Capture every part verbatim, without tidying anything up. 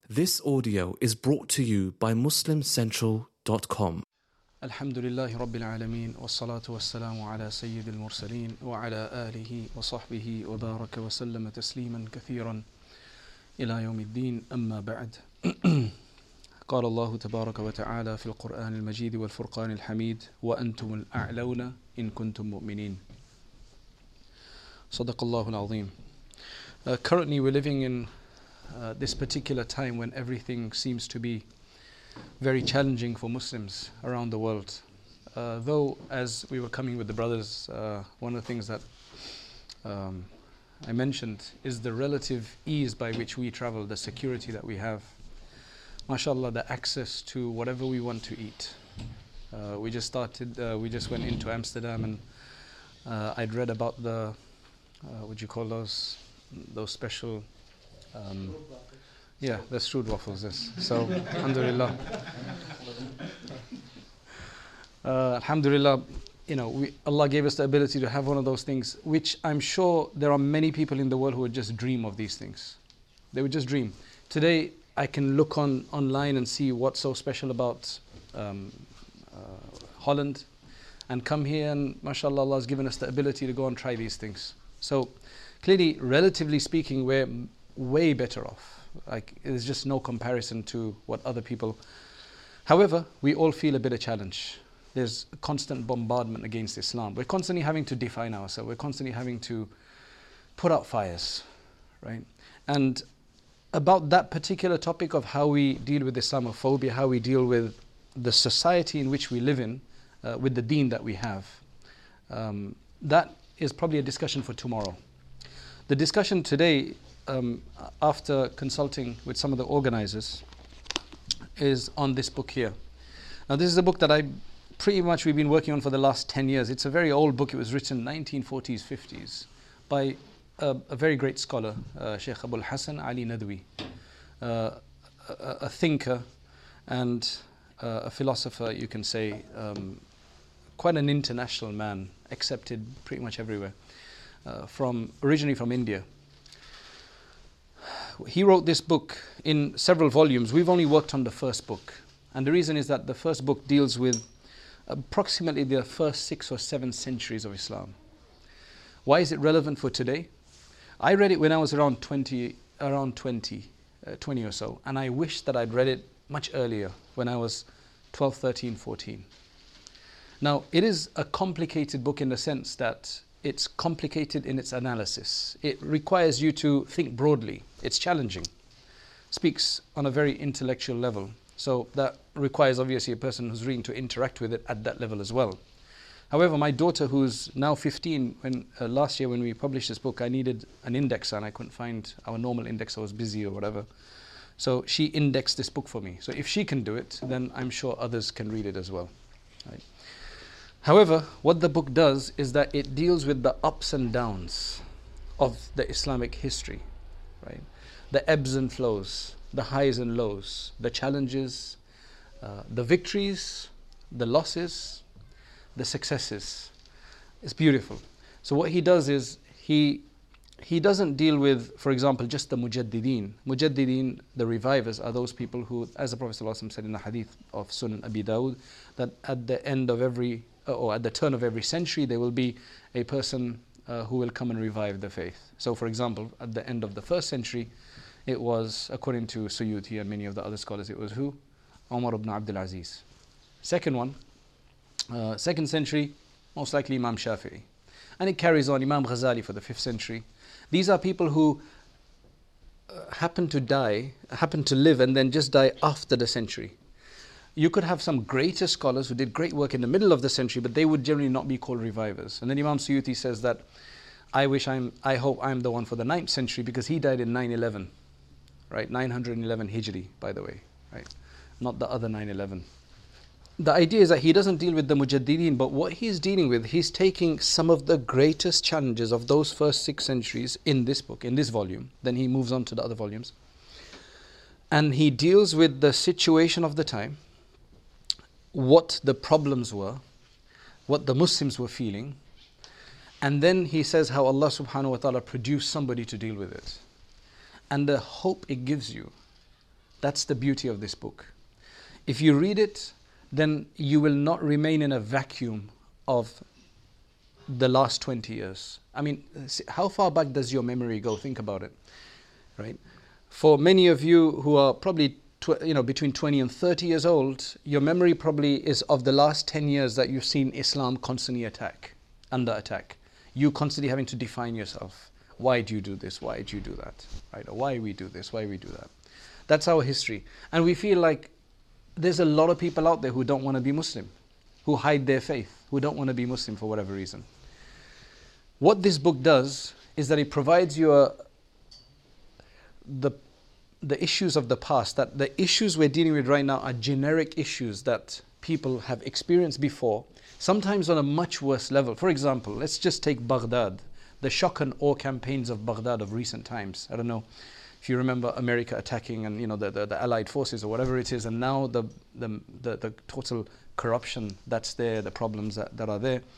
This audio is brought to you by muslim central dot com. Alhamdulillahi Rabbil Alameen, wassalatu wassalamu ala Sayyidil Mursaleen, wa ala alihi wa sahbihi wa baraka wa sallama tasliman kathiran ila yawmiddin, amma ba'd. قال الله تبارك وتعالى في القرآن المجيد والفرقان الحميد وأنتم الأعلون إن كنتم مؤمنين. صدق الله العظيم. Uh, currently we're living in uh, this particular time when everything seems to be very challenging for Muslims around the world. Uh, though, as we were coming with the brothers, uh, one of the things that um, I mentioned is the relative ease by which we travel, the security that we have. MashaAllah, the access to whatever we want to eat. Uh, we just started, uh, we just went into Amsterdam, and uh, I'd read about the, uh, what do you call those, those special, um, yeah, the strudel waffles, yes. So, alhamdulillah. Uh, alhamdulillah, you know, we, Allah gave us the ability to have one of those things, which I'm sure there are many people in the world who would just dream of these things. They would just dream. Today, I can look on online and see what's so special about um, uh, Holland, and come here and mashallah, Allah has given us the ability to go and try these things. So clearly, relatively speaking, we're m- way better off. Like, there's just no comparison to what other people. However, we all feel a bit of challenge. There's a constant bombardment against Islam. We're constantly having to define ourselves. We're constantly having to put out fires, right? And about that particular topic of how we deal with Islamophobia, how we deal with the society in which we live in, uh, with the deen that we have, um, that is probably a discussion for tomorrow. The discussion today, um, after consulting with some of the organizers, is on this book here. Now, this is a book that I pretty much we've been working on for the last ten years. It's a very old book. It was written nineteen forties, fifties by A, a very great scholar, uh, Sheikh Abul Hassan Ali Nadwi, uh, a, a thinker and uh, a philosopher, you can say, um, quite an international man, accepted pretty much everywhere, uh, from originally from India. He wrote this book in several volumes. We've only worked on the first book, and the reason is that the first book deals with approximately the first six or seven centuries of Islam. Why is it relevant for today? I read it when I was around twenty, around twenty, uh, twenty or so, and I wish that I'd read it much earlier, when I was twelve, thirteen, fourteen. Now, it is a complicated book in the sense that it's complicated in its analysis. It requires you to think broadly. It's challenging. Speaks on a very intellectual level. So that requires obviously a person who's reading to interact with it at that level as well. However, my daughter, who's now fifteen, when uh, last year when we published this book, I needed an indexer and I couldn't find our normal indexer, I was busy or whatever. So she indexed this book for me. So if she can do it, then I'm sure others can read it as well. Right? However, what the book does is that it deals with the ups and downs of the Islamic history, right? The ebbs and flows, the highs and lows, the challenges, uh, the victories, the losses, the successes. It's beautiful. So what he does is he he doesn't deal with, for example, just the mujaddideen. Mujaddideen, the revivers, are those people who, as the Prophet ﷺ said in the hadith of Sunan Abi Dawud, that at the end of every, or at the turn of every century, there will be a person uh, who will come and revive the faith. So for example, at the end of the first century, it was, according to Suyuti and many of the other scholars, it was who? Umar ibn Abdul Aziz. Second one, Uh, second century, most likely Imam Shafi'i. And it carries on, Imam Ghazali for the fifth century. These are people who uh, happen to die, happen to live and then just die after the century. You could have some greater scholars who did great work in the middle of the century, but they would generally not be called revivers. And then Imam Suyuti says that, I wish I'm, I hope I'm the one for the ninth century, because he died in nine eleven, right? nine eleven Hijri, by the way, right? Not the other nine eleven. The idea is that he doesn't deal with the mujaddideen, but what he's dealing with, he's taking some of the greatest challenges of those first six centuries in this book, in this volume. Then he moves on to the other volumes. And he deals with the situation of the time, what the problems were, what the Muslims were feeling, and then he says how Allah subhanahu wa ta'ala produced somebody to deal with it. And the hope it gives you That's the beauty of this book. If you read it, then you will not remain in a vacuum of the last twenty years. I mean, how far back does your memory go? Think about it, right? For many of you who are probably tw- you know between twenty and thirty years old, your memory probably is of the last ten years that you've seen Islam constantly attack, under attack. You constantly having to define yourself. Why do you do this? Why do you do that? Right? Or why we do this? Why we do that? That's our history. And we feel like there's a lot of people out there who don't want to be Muslim, who hide their faith, who don't want to be Muslim for whatever reason. What this book does is that it provides you a, the, the issues of the past, that the issues we're dealing with right now are generic issues that people have experienced before, sometimes on a much worse level. For example, let's just take Baghdad, the shock and awe campaigns of Baghdad of recent times. I don't know if you remember America attacking and you know the, the, the Allied forces or whatever it is, and now the, the, the, the total corruption that's there, the problems that, that are there.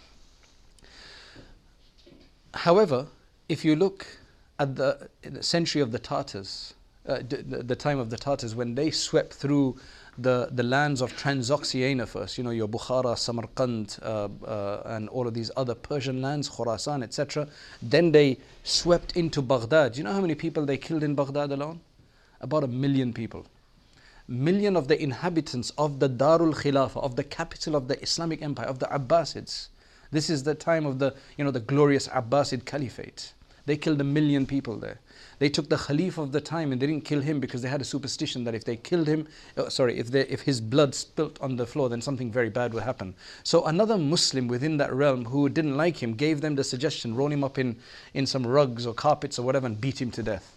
However, if you look at the, the century of the Tatars, uh, the, the time of the Tatars, when they swept through the, the lands of Transoxiana first, you know, your Bukhara, Samarkand, uh, uh, and all of these other Persian lands, Khurasan, et cetera. Then they swept into Baghdad. Do you know how many people they killed in Baghdad alone? About a million people. Million of the inhabitants of the Darul Khilafah, of the capital of the Islamic Empire, of the Abbasids. This is the time of the, you know, the glorious Abbasid Caliphate. They killed a million people there. They took the Khalifa of the time and they didn't kill him because they had a superstition that if they killed him, oh, sorry, if they, if his blood spilt on the floor, then something very bad would happen. So another Muslim within that realm who didn't like him gave them the suggestion, roll him up in, in some rugs or carpets or whatever and beat him to death.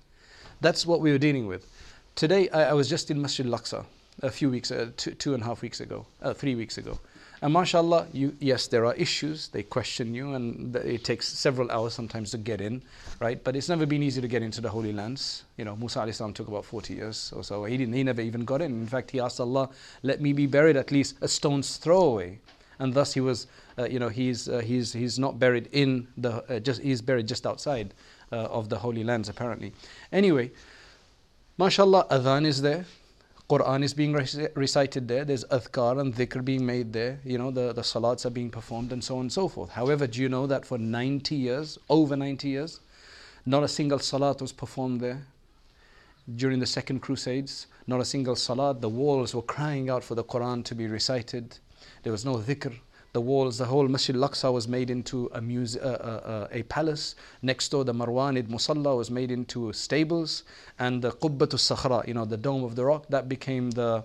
That's what we were dealing with. Today, I, I was just in Masjid Al-Aqsa a few weeks, uh, two, two and a half weeks ago, uh, three weeks ago. And mashallah, you, yes, there are issues, they question you, and it takes several hours sometimes to get in, right? But it's never been easy to get into the Holy Lands. You know, Musa alayhi salam took about forty years or so. He didn't, he never even got in. In fact, he asked Allah, let me be buried at least a stone's throw away. And thus he was, uh, you know, he's, uh, he's, he's not buried in the, uh, just, he's buried just outside uh, of the Holy Lands apparently. Anyway, mashallah, adhan is there. Quran is being recited there. There's adhkar and dhikr being made there. You know, the, the salats are being performed and so on and so forth. However, do you know that for ninety years, over ninety years, not a single salat was performed there? During the second crusades, not a single salat. The walls were crying out for the Quran to be recited. There was no dhikr. The walls, the whole Masjid Al-Aqsa was made into a, muse- uh, uh, uh, a palace. Next door, the Marwanid Musalla was made into stables. And the Qubbatu Sakhra, you know, the Dome of the Rock, that became the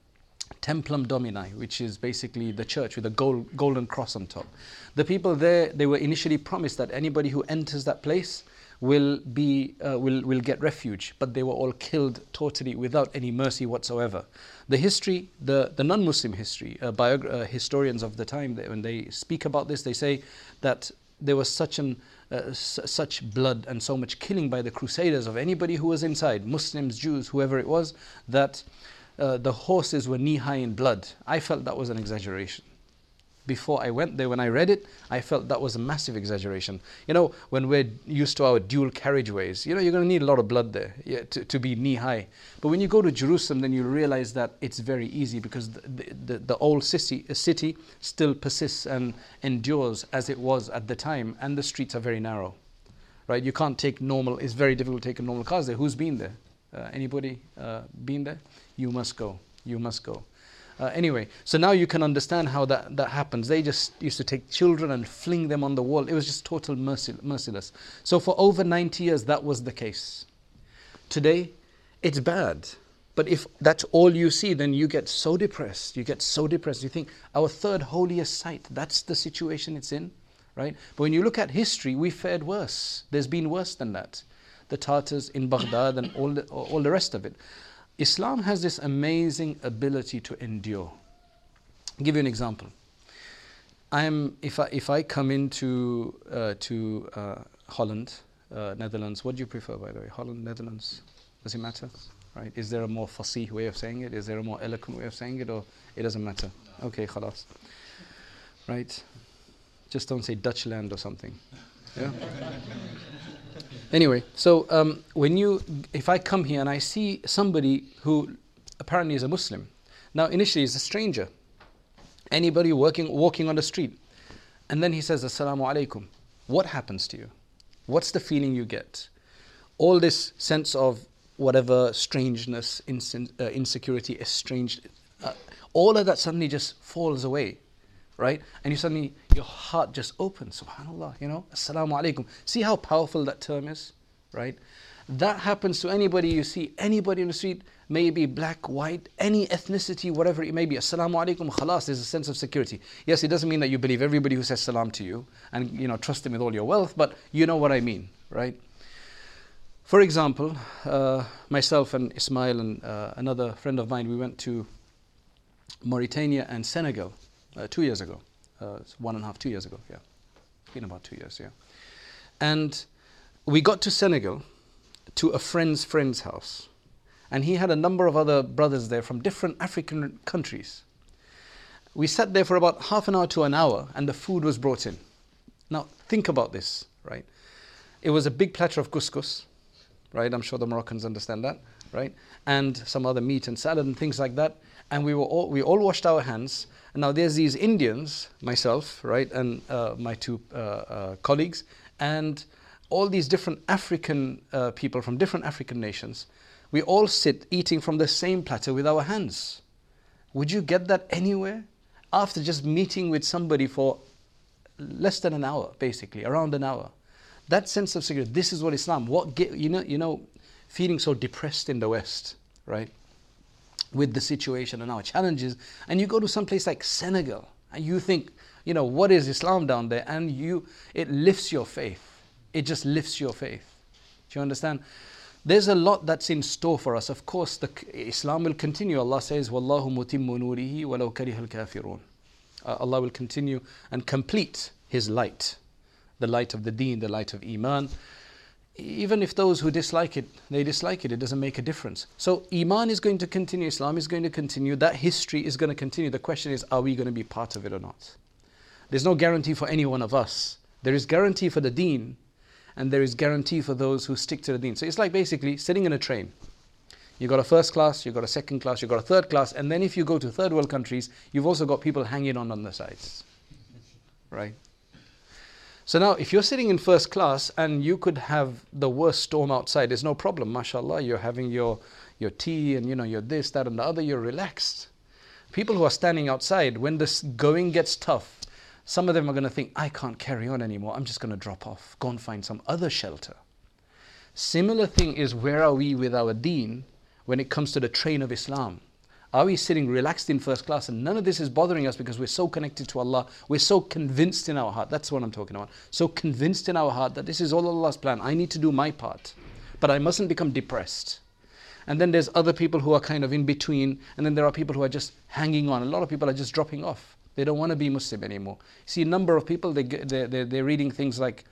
Templum Domini, which is basically the church with a gold, golden cross on top. The people there, they were initially promised that anybody who enters that place will be uh, will will get refuge, but they were all killed totally without any mercy whatsoever. The history, the the non-Muslim history, uh, biog- uh, historians of the time, they, when they speak about this, they say that there was such an uh, s- such blood and so much killing by the Crusaders of anybody who was inside, Muslims, Jews, whoever it was, that uh, the horses were knee-high in blood. I felt that was an exaggeration. Before I went there, when I read it, I felt that was a massive exaggeration. You know, when we're used to our dual carriageways, you know, you're going to need a lot of blood there yeah, to, to be knee-high. But when you go to Jerusalem, then you realize that it's very easy because the, the, the, the old city, city still persists and endures as it was at the time, and the streets are very narrow. Right? You can't take normal, it's very difficult to take a normal car there. Who's been there? Uh, anybody uh, been there? You must go. You must go. Uh, anyway, so now you can understand how that, that happens. They just used to take children and fling them on the wall. It was just total mercy, merciless. So for over ninety years, that was the case. Today, it's bad. But if that's all you see, then you get so depressed. You get so depressed. You think, our third holiest site, that's the situation it's in, right? But when you look at history, we fared worse. There's been worse than that. The Tatars in Baghdad and all the, all the rest of it. Islam has this amazing ability to endure. I'll give you an example. I am if I if I come into uh, to uh, Holland, uh, Netherlands. What do you prefer, by the way? Holland, Netherlands? Does it matter? Right? Is there a more fasih way of saying it? Is there a more eloquent way of saying it, or it doesn't matter? Okay, khalas. Right? Just don't say Dutchland or something. Yeah. Anyway, so um, when you, if I come here and I see somebody who apparently is a Muslim, now initially he's a stranger, anybody working, walking on the street, and then he says, Assalamu alaikum. What happens to you? What's the feeling you get? All this sense of whatever strangeness, insin- uh, insecurity, estranged, uh, all of that suddenly just falls away, right? And you suddenly, your heart just opens, subhanAllah, you know, Assalamu alaikum. See how powerful that term is, right? That happens to anybody you see, anybody in the street, maybe black, white, any ethnicity, whatever it may be. Assalamu alaikum, khalas, there's a sense of security. Yes, it doesn't mean that you believe everybody who says salam to you and, you know, trust them with all your wealth, but you know what I mean, right? For example, uh, myself and Ismail and uh, another friend of mine, we went to Mauritania and Senegal uh, two years ago. Uh, it's one and a half, two years ago, yeah. It's been about two years, yeah. And we got to Senegal, to a friend's friend's house. And he had a number of other brothers there from different African countries. We sat there for about half an hour to an hour and the food was brought in. Now, think about this, right? It was a big platter of couscous, right? I'm sure the Moroccans understand that, right? And some other meat and salad and things like that. And we were all, we all washed our hands. And now there's these Indians, myself, right? And uh, my two uh, uh, colleagues, and all these different African uh, people from different African nations. We all sit eating from the same platter with our hands. Would you get that anywhere? After just meeting with somebody for less than an hour, basically, around an hour. That sense of security, this is what Islam, what get, you know, you know, feeling so depressed in the West, right? With the situation and our challenges. And you go to some place like Senegal and you think, you know, what is Islam down there? And you, it lifts your faith. It just lifts your faith. Do you understand? There's a lot that's in store for us. Of course, the Islam will continue. Allah says, Wallahu mutimmu nurihi walau karihal kafirun. Uh, Allah will continue and complete His light. The light of the deen, the light of Iman. Even if those who dislike it, they dislike it, it doesn't make a difference. So Iman is going to continue, Islam is going to continue, that history is going to continue. The question is, are we going to be part of it or not? There's no guarantee for any one of us. There is guarantee for the deen, and there is guarantee for those who stick to the deen. So it's like basically sitting in a train. You've got a first class, you've got a second class, you've got a third class, and then if you go to third world countries, you've also got people hanging on on the sides. Right? So now, if you're sitting in first class and you could have the worst storm outside, there's no problem, mashallah, you're having your, your tea and you know, you're this, that and the other, you're relaxed. People who are standing outside, when this going gets tough, some of them are going to think, I can't carry on anymore, I'm just going to drop off, go and find some other shelter. Similar thing is, where are we with our deen when it comes to the train of Islam? Are we sitting relaxed in first class and none of this is bothering us because we're so connected to Allah, we're so convinced in our heart, that's what I'm talking about, so convinced in our heart that this is all Allah's plan, I need to do my part, but I mustn't become depressed. And then there's other people who are kind of in between, and then there are people who are just hanging on. A lot of people are just dropping off. They don't want to be Muslim anymore. See, a number of people, they, they, they, they're reading things like,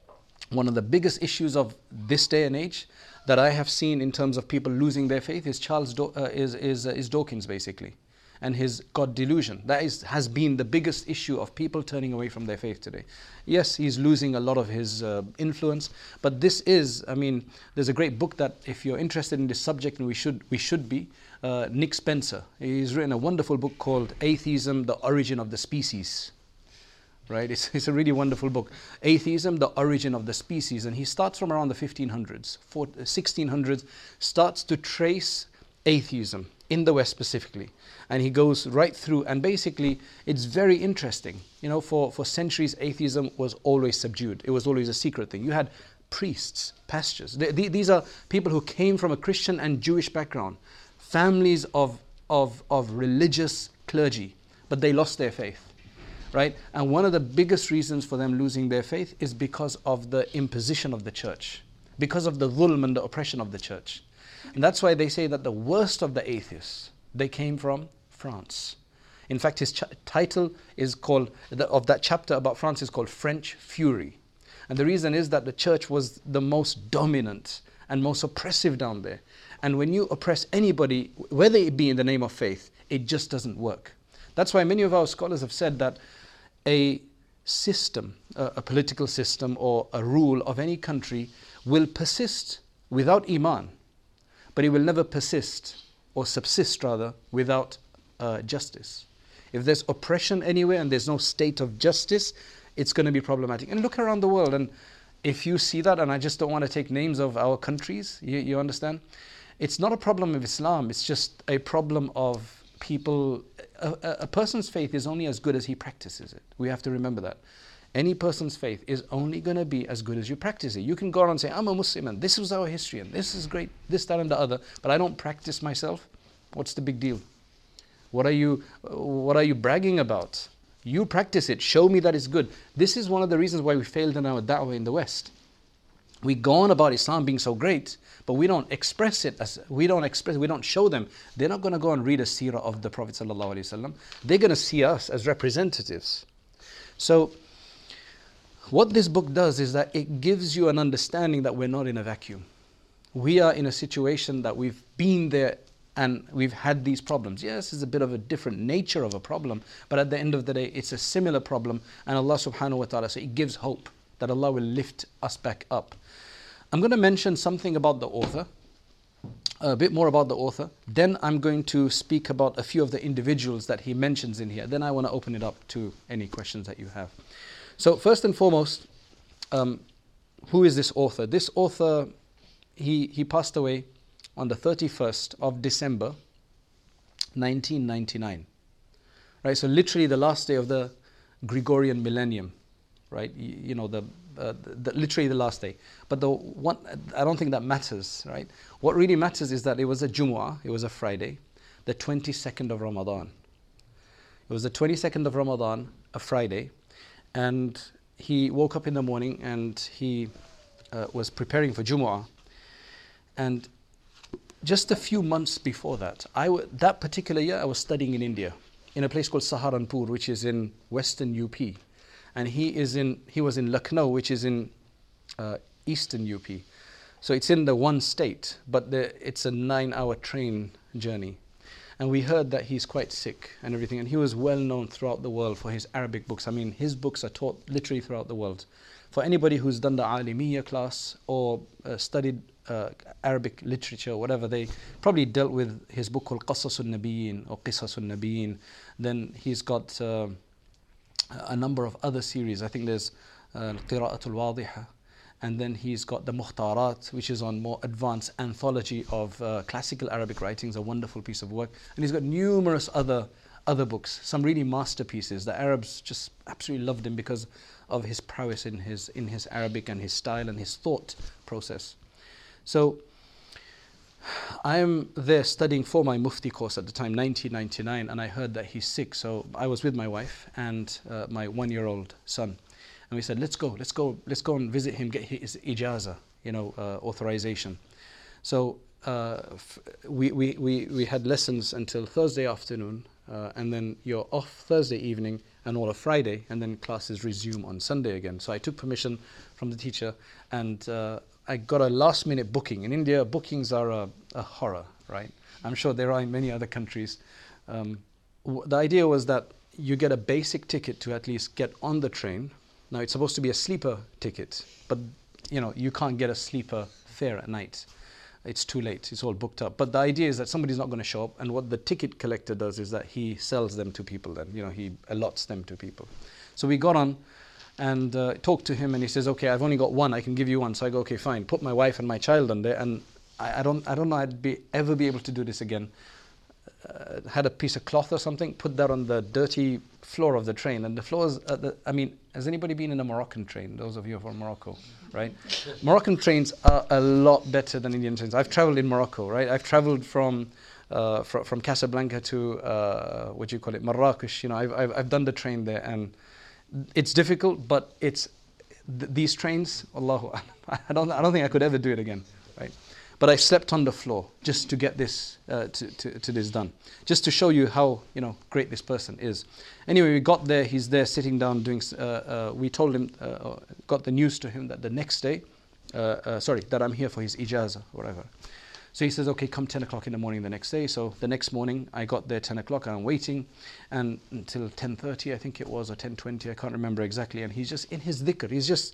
one of the biggest issues of this day and age that I have seen in terms of people losing their faith is Charles Do- uh, is is, uh, is Dawkins basically, and his God delusion. That is has been the biggest issue of people turning away from their faith today. Yes, he's losing a lot of his uh, influence, but this is, I mean, there's a great book that if you're interested in this subject, and we should we should be, uh, Nick Spencer. He's written a wonderful book called Atheism: The Origin of the Species. Right? It's, it's a really wonderful book. Atheism, the Origin of the Species. And he starts from around the fifteen hundreds, sixteen hundreds, starts to trace atheism in the West specifically. And he goes right through, and basically it's very interesting. You know, for, for centuries, atheism was always subdued. It was always a secret thing. You had priests, pastors. They, they, these are people who came from a Christian and Jewish background, families of, of, of religious clergy, but they lost their faith. Right? And one of the biggest reasons for them losing their faith is because of the imposition of the church, because of the dhulm and the oppression of the church. And that's why they say that the worst of the atheists, they came from France. In fact, his ch- title is called, the, of that chapter about France is called French Fury. And the reason is that the church was the most dominant and most oppressive down there. And when you oppress anybody, whether it be in the name of faith, it just doesn't work. That's why many of our scholars have said that a system, a, a political system or a rule of any country will persist without iman, but he will never persist or subsist rather without uh, justice. If there's oppression anywhere and there's no state of justice, it's going to be problematic. And look around the world, and if you see that, and I just don't want to take names of our countries, you, you understand? It's not a problem of Islam, it's just a problem of people. A, a, a person's faith is only as good as he practices it. We have to remember that. Any person's faith is only going to be as good as you practice it. You can go around and say, I'm a Muslim and this was our history and this is great, this, that and the other, but I don't practice myself. What's the big deal? What are you, what are you bragging about? You practice it, show me that it's good. This is one of the reasons why we failed in our da'wah in the West. We go on about Islam being so great, but we don't express it, as we don't express, we don't show them. They're not going to go and read a seerah of the Prophet sallallahu alaihi wasallam. They're going to see us as representatives. So, what this book does is that it gives you an understanding that we're not in a vacuum. We are in a situation that we've been there and we've had these problems. Yes, it's a bit of a different nature of a problem, but at the end of the day, it's a similar problem. And Allah subhanahu wa ta'ala, so it gives hope that Allah will lift us back up. I'm going to mention something about the author, a bit more about the author. Then I'm going to speak about a few of the individuals that he mentions in here. Then I want to open it up to any questions that you have. So first and foremost, um, who is this author? This author, he, he passed away on the thirty-first of December, nineteen ninety-nine. Right, so literally the last day of the Gregorian millennium, right? You, you know, the, uh, the literally the last day. But the one, I don't think that matters, right? What really matters is that it was a Jumu'ah, it was a Friday, the twenty-second of Ramadan. It was the twenty-second of Ramadan, a Friday. And he woke up in the morning and he uh, was preparing for Jumu'ah. And just a few months before that, I w- that particular year I was studying in India, in a place called Saharanpur, which is in western U P. And he is in he was in Lucknow, which is in uh, eastern U P. So it's in the one state, but the, it's a nine-hour train journey. And we heard that he's quite sick and everything. And he was well known throughout the world for his Arabic books. I mean, his books are taught literally throughout the world. For anybody who's done the Alimiyya class or uh, studied uh, Arabic literature, whatever, they probably dealt with his book called Qasasun Nabiyyin or Qisasun Nabiyyin. Then he's got uh, a number of other series. I think there's uh, Qira'atul Wadiha. And then he's got the Mukhtarat, which is on more advanced anthology of uh, classical Arabic writings, a wonderful piece of work. And he's got numerous other other books, some really masterpieces. The Arabs just absolutely loved him because of his prowess in his in his Arabic and his style and his thought process. So I'm there studying for my Mufti course at the time, nineteen ninety-nine, and I heard that he's sick. So I was with my wife and uh, my one-year-old son. And we said, let's go, let's go, let's go and visit him, get his ijaza, you know, uh, authorization. So uh, f- we, we, we, we had lessons until Thursday afternoon, uh, and then you're off Thursday evening and all of Friday, and then classes resume on Sunday again. So I took permission from the teacher, and uh, I got a last minute booking. In India, bookings are a, a horror, right? I'm sure there are in many other countries. Um, w- the idea was that you get a basic ticket to at least get on the train. Now it's supposed to be a sleeper ticket, but you know you can't get a sleeper fare at night. It's too late. It's all booked up. But the idea is that somebody's not going to show up, and what the ticket collector does is that he sells them to people. Then you know he allots them to people. So we got on and uh, talked to him, and he says, "Okay, I've only got one. I can give you one." So I go, "Okay, fine." Put my wife and my child on there, and I, I don't, I don't know, I'd be ever be able to do this again. Uh, had a piece of cloth or something, put that on the dirty floor of the train, and the floors. Uh, the, I mean, has anybody been in a Moroccan train? Those of you from Morocco, right? Moroccan trains are a lot better than Indian trains. I've traveled in Morocco, right? I've traveled from uh, fr- from Casablanca to uh, what do you call it, Marrakesh. You know, I've, I've I've done the train there, and it's difficult, but it's th- these trains. Allahu, I don't I don't think I could ever do it again, right? But I slept on the floor just to get this uh, to, to, to this done, just to show you how you know great this person is. Anyway, we got there. He's there sitting down doing. Uh, uh, we told him, uh, got the news to him that the next day, uh, uh, sorry, that I'm here for his ijaza or whatever. So he says, okay, come ten o'clock in the morning the next day. So the next morning I got there ten o'clock and I'm waiting, and until ten thirty I think it was, or ten twenty, I can't remember exactly. And he's just in his dhikr. He's just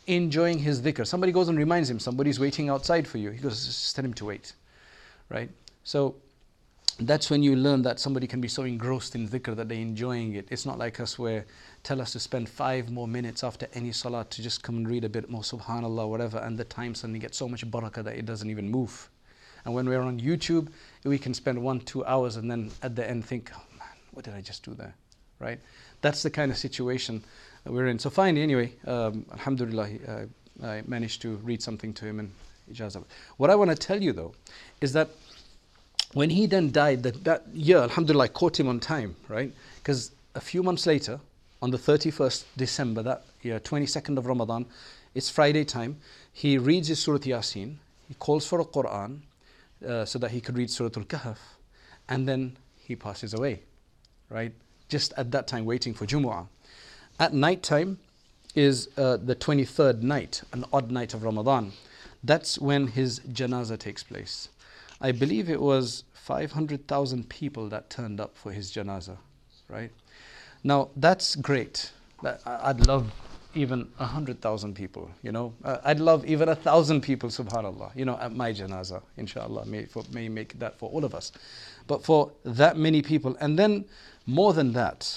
enjoying his dhikr. Somebody goes and reminds him, somebody's waiting outside for you. He goes, just tell him to wait, right? So that's when you learn that somebody can be so engrossed in dhikr that they're enjoying it. It's not like us where tell us to spend five more minutes after any salat to just come and read a bit more subhanallah, whatever, and the time suddenly gets so much barakah that it doesn't even move. And when we're on YouTube, we can spend one, two hours and then at the end think, oh man, what did I just do there, right? That's the kind of situation we're in. So finally, anyway, um, alhamdulillah, uh, I managed to read something to him and ijazah. What I want to tell you though, is that when he then died, that, that year, alhamdulillah, I caught him on time, right? Because a few months later, on the thirty-first December, that year, twenty-second of Ramadan, it's Friday time, he reads his Surah Yasin, he calls for a Quran, uh, so that he could read Surah Al-Kahf, and then he passes away, right? Just at that time, waiting for Jumu'ah. At night time is uh, the twenty-third night, an odd night of Ramadan. That's when his janazah takes place. I believe it was five hundred thousand people that turned up for his janazah, right? Now, that's great. I'd love even one hundred thousand people, you know. I'd love even a thousand people, subhanAllah, you know, at my janazah, inshallah. May, for, may make that for all of us. But for that many people, and then more than that,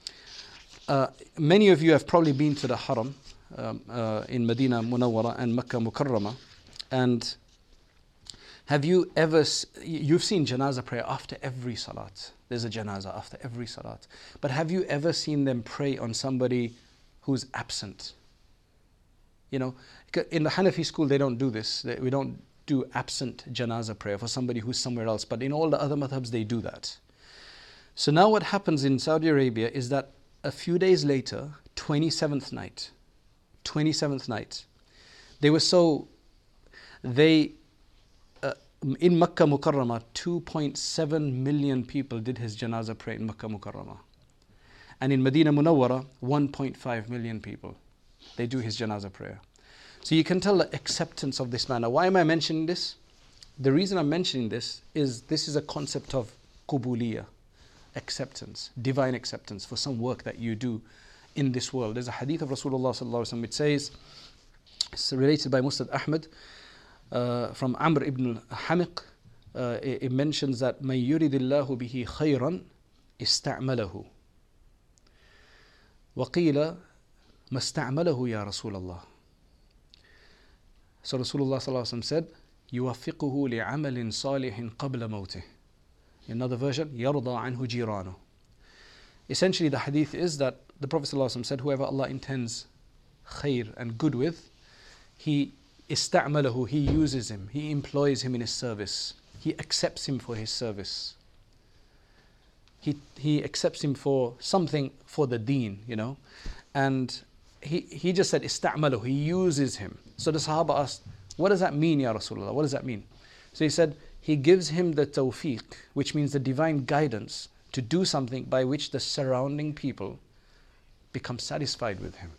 uh, many of you have probably been to the Haram um, uh, in Medina Munawwara and Makkah Mukarramah, and have you ever, you've seen janazah prayer after every salat. There's a janazah after every salat. But have you ever seen them pray on somebody who's absent? You know, in the Hanafi school, they don't do this. We don't do absent janazah prayer for somebody who's somewhere else. But in all the other madhabs, they do that. So now what happens in Saudi Arabia is that a few days later, twenty-seventh night, twenty-seventh night, they were so, they, in Makkah Mukarramah, two point seven million people did his janazah prayer in Makkah Mukarramah. And in Medina Munawwara, one point five million people, they do his janazah prayer. So you can tell the acceptance of this man. Now, why am I mentioning this? The reason I'm mentioning this is this is a concept of qubuliyah, acceptance, divine acceptance for some work that you do in this world. There's a hadith of Rasulullah sallallahu alaihi wasallam which says, it's related by Musnad Ahmad, Uh, from Amr ibn Hamiq, uh, it, it mentions that مَنْ يُرِدِ اللَّهُ بِهِ خَيْرًا اسْتَعْمَلَهُ وَقِيلَ مَا اسْتَعْمَلَهُ يَا رَسُولَ اللَّهِ. So Rasulullah sallallahu alaihi wasallam said, يُوَفِّقُهُ لِعَمَلٍ صَالِحٍ قَبْلَ مَوْتِهِ. In another version, يَرْضَى عَنْهُ جِيرَانُهُ. Essentially the hadith is that the Prophet sallallahu alaihi wasallam said, whoever Allah intends khair and good with, he ista'malahu, he uses him, he employs him in his service, he accepts him for his service, he he accepts him for something for the deen, you know. And he he just said ista'malahu, he uses him. So the Sahaba asked, what does that mean, Ya Rasulullah? What does that mean? So he said, he gives him the tawfiq, which means the divine guidance to do something by which the surrounding people become satisfied with him.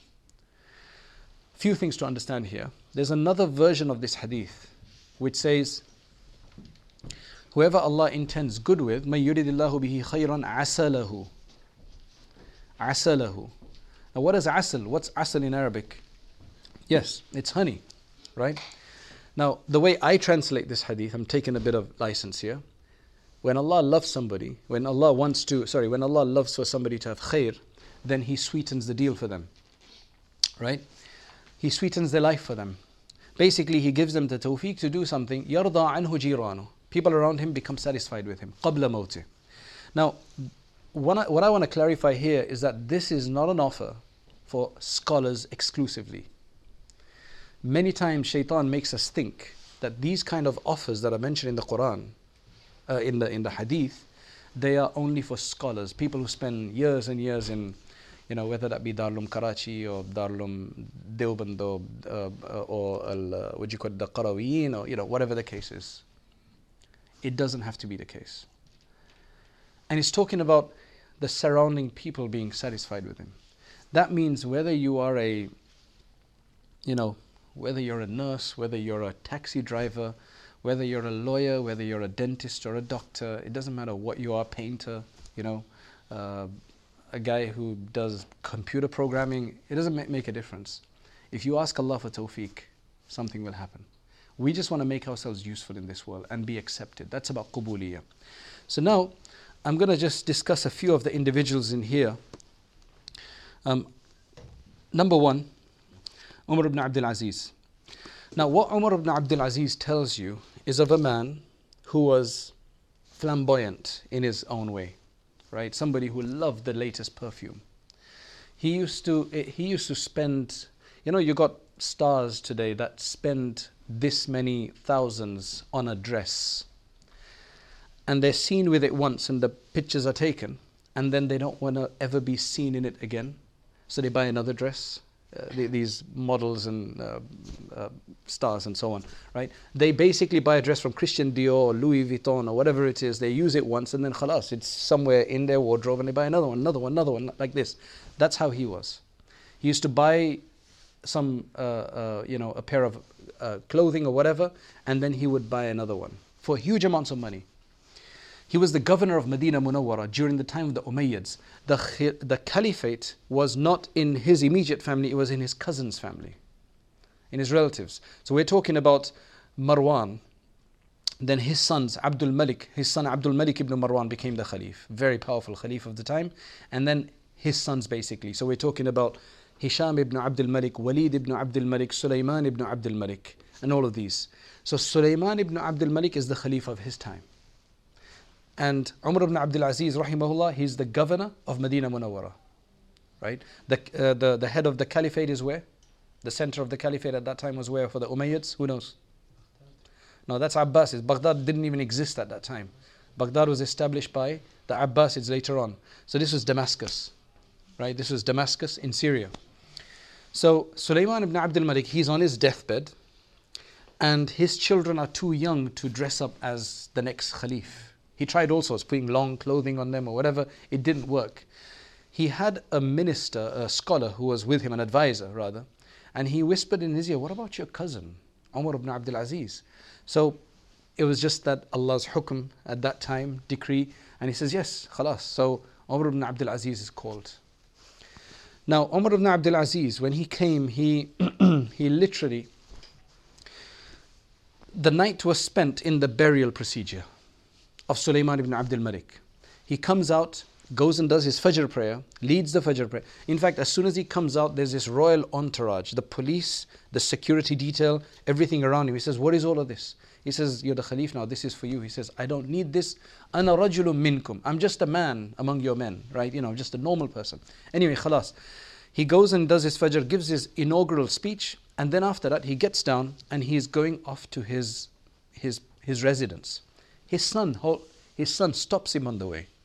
Few things to understand here. There's another version of this hadith which says, whoever Allah intends good with, مَن يُرِدِ اللَّهُ بِهِ خَيْرًا عَسَلَهُ. عَسَلَهُ. Now what is asal? What's asal in Arabic? Yes, it's honey, right? Now the way I translate this hadith, I'm taking a bit of license here. When Allah loves somebody, when Allah wants to, sorry, when Allah loves for somebody to have khair, then He sweetens the deal for them, right? He sweetens their life for them. Basically, He gives them the tawfiq to do something. يَرْضَى عَنْهُ جِيرَانُهُ. People around him become satisfied with him. قَبْلَ مَوْتِهِ. Now, what I, what I want to clarify here is that this is not an offer for scholars exclusively. Many times, shaitan makes us think that these kind of offers that are mentioned in the Quran, uh, in the in the hadith, they are only for scholars, people who spend years and years in, you know, whether that be Darul Karachi or Darul Deoband or, uh, or uh, what you call it, the Qarawiyin, or, you know, whatever the case is. It doesn't have to be the case. And it's talking about the surrounding people being satisfied with him. That means whether you are a, you know, whether you're a nurse, whether you're a taxi driver, whether you're a lawyer, whether you're a dentist or a doctor, it doesn't matter what you are, a painter, you know, uh, a guy who does computer programming, it doesn't make a difference. If you ask Allah for tawfiq, something will happen. We just want to make ourselves useful in this world and be accepted. That's about qubuliyah. So now, I'm going to just discuss a few of the individuals in here. Um, number one, Umar ibn Abdul Aziz. Now, what Umar ibn Abdul Aziz tells you is of a man who was flamboyant in his own way, right? Somebody who loved the latest perfume. He used to, he used to spend, you know, you got stars today that spend this many thousands on a dress, and they're seen with it once and the pictures are taken, and then they don't want to ever be seen in it again, so they buy another dress. Uh, the, these models and uh, uh, stars and so on, right? They basically buy a dress from Christian Dior or Louis Vuitton or whatever it is. They use it once and then khalas, it's somewhere in their wardrobe, and they buy another one, another one, another one, like this. That's how he was. He used to buy some, uh, uh, you know, a pair of uh, clothing or whatever, and then he would buy another one for huge amounts of money. He was the governor of Medina Munawwara during the time of the Umayyads. The, the caliphate was not in his immediate family, it was in his cousin's family, in his relatives. So we're talking about Marwan. Then his sons, Abdul Malik, his son Abdul Malik ibn Marwan became the Khalif, very powerful Khalif of the time. And then his sons basically. So we're talking about Hisham ibn Abdul Malik, Walid ibn Abdul Malik, Sulaiman ibn Abdul Malik, and all of these. So Sulaiman ibn Abdul Malik is the Khalif of his time. And Umar ibn Abdul Aziz, rahimahullah, he's the governor of Medina Munawwara. Right? The, uh, the, the head of the caliphate is where? The center of the caliphate at that time was where for the Umayyads? Who knows? No, that's Abbasids. Baghdad didn't even exist at that time. Baghdad was established by the Abbasids later on. So this was Damascus. Right? This was Damascus in Syria. So Sulaiman ibn Abdul Malik, he's on his deathbed, and his children are too young to dress up as the next Khalif. He tried all sorts, putting long clothing on them or whatever. It didn't work. He had a minister, a scholar who was with him, an advisor rather, and he whispered in his ear, what about your cousin, Umar ibn Abdul Aziz? So it was just that Allah's hukm at that time, decree, and he says, yes, khalas. So Umar ibn Abdul Aziz is called. Now, Umar ibn Abdul Aziz, when he came, he, he literally, the night was spent in the burial procedure of Sulaiman ibn Abdul Malik. He comes out, goes and does his Fajr prayer, leads the Fajr prayer. In fact, as soon as he comes out, there's this royal entourage, the police, the security detail, everything around him. He says, what is all of this? He says, you're the Khalif now, this is for you. He says, I don't need this. Ana rajulun minkum. I'm just a man among your men, right? You know, just a normal person. Anyway, khalas. He goes and does his Fajr, gives his inaugural speech, and then after that, he gets down and he's going off to his, his, his residence. His son, his son stops him on the way.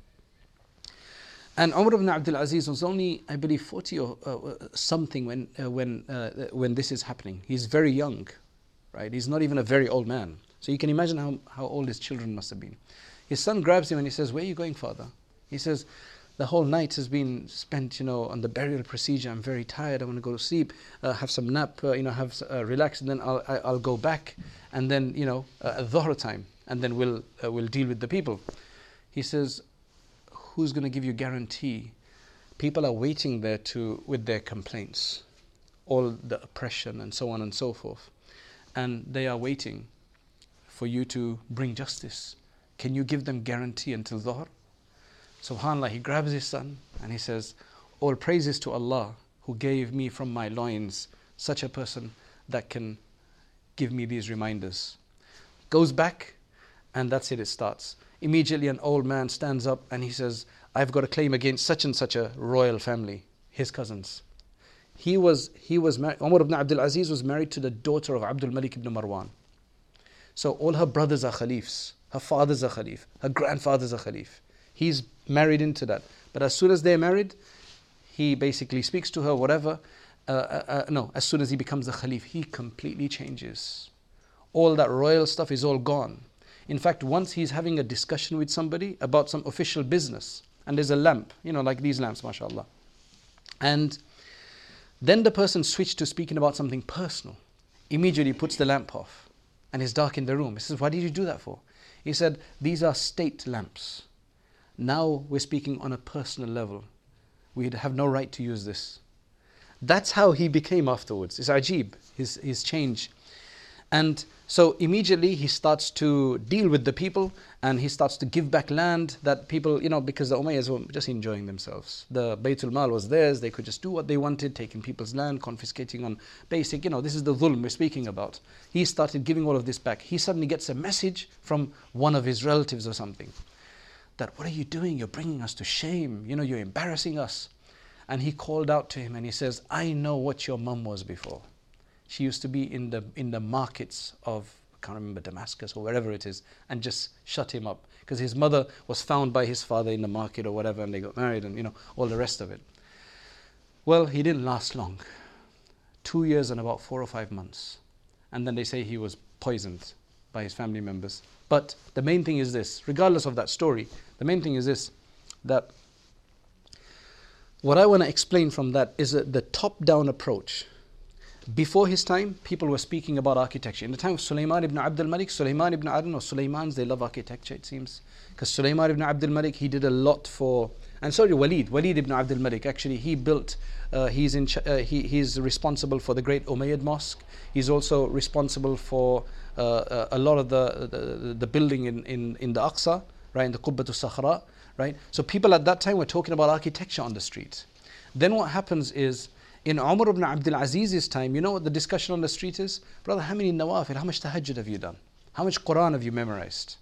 And Umar ibn Abdul Aziz was only, I believe, forty or uh, something when, uh, when, uh, when this is happening. He's very young, right? He's not even a very old man. So you can imagine how, how old his children must have been. His son grabs him and he says, where are you going, father? He says, the whole night has been spent, you know, on the burial procedure. I'm very tired. I want to go to sleep, uh, have some nap, uh, you know, have uh, relax, and then I'll, I, I'll go back, and then, you know, uh, at Dhuhr time, and then we'll uh, we'll deal with the people. He says, who's going to give you guarantee? People are waiting there to with their complaints, all the oppression and so on and so forth, and they are waiting for you to bring justice. Can you give them guarantee until Dhuhr? SubhanAllah, he grabs his son and he says, all praises to Allah who gave me from my loins such a person that can give me these reminders. Goes back, and that's it, it starts. Immediately an old man stands up and he says, I've got a claim against such and such a royal family, his cousins. He was, he was married, Umar ibn Abdul Aziz was married to the daughter of Abdul Malik ibn Marwan. So all her brothers are Khalifs, her father's a Khalif, her grandfather's a Khalif. He's married into that. But as soon as they're married, he basically speaks to her, whatever. Uh, uh, uh, no, as soon as he becomes the Khalif, he completely changes. All that royal stuff is all gone. In fact, once he's having a discussion with somebody about some official business, and there's a lamp, you know, like these lamps, mashallah. And then the person switched to speaking about something personal. Immediately puts the lamp off, and it's dark in the room. He says, why did you do that for? He said, these are state lamps. Now we're speaking on a personal level. We have no right to use this. That's how he became afterwards. It's ajib, his, his change. And so immediately he starts to deal with the people, and he starts to give back land that people, you know, because the Umayyads were just enjoying themselves. The Baytul Mal was theirs, they could just do what they wanted, taking people's land, confiscating on basic, you know, this is the dhulm we're speaking about. He started giving all of this back. He suddenly gets a message from one of his relatives or something, that what are you doing? You're bringing us to shame, you know, you're embarrassing us. And he called out to him and he says, I know what your mum was before. She used to be in the in the markets of, I can't remember, Damascus or wherever it is, and just shut him up. Because his mother was found by his father in the market or whatever, and they got married and, you know, all the rest of it. Well, he didn't last long. Two years and about four or five months. And then they say he was poisoned by his family members. But the main thing is this, regardless of that story, the main thing is this, that what I want to explain from that is that the top-down approach. Before his time, people were speaking about architecture. In the time of Sulaiman ibn Abdul Malik, Sulaiman ibn Adnan or Sulaimans, they love architecture, it seems. Because Sulaiman ibn Abdul Malik, he did a lot for, and sorry, Walid, Walid ibn Abdul Malik, actually he built, uh, he's, in, uh, he, he's responsible for the great Umayyad Mosque. He's also responsible for uh, a lot of the, the, the building in, in, in the Aqsa, right, in the Qubbatul Sakhra, right? So people at that time were talking about architecture on the street. Then what happens is, in Umar ibn Abdul Aziz's time, you know what the discussion on the street is? Brother, how many nawafil, how much tahajjud have you done? How much Quran have you memorized?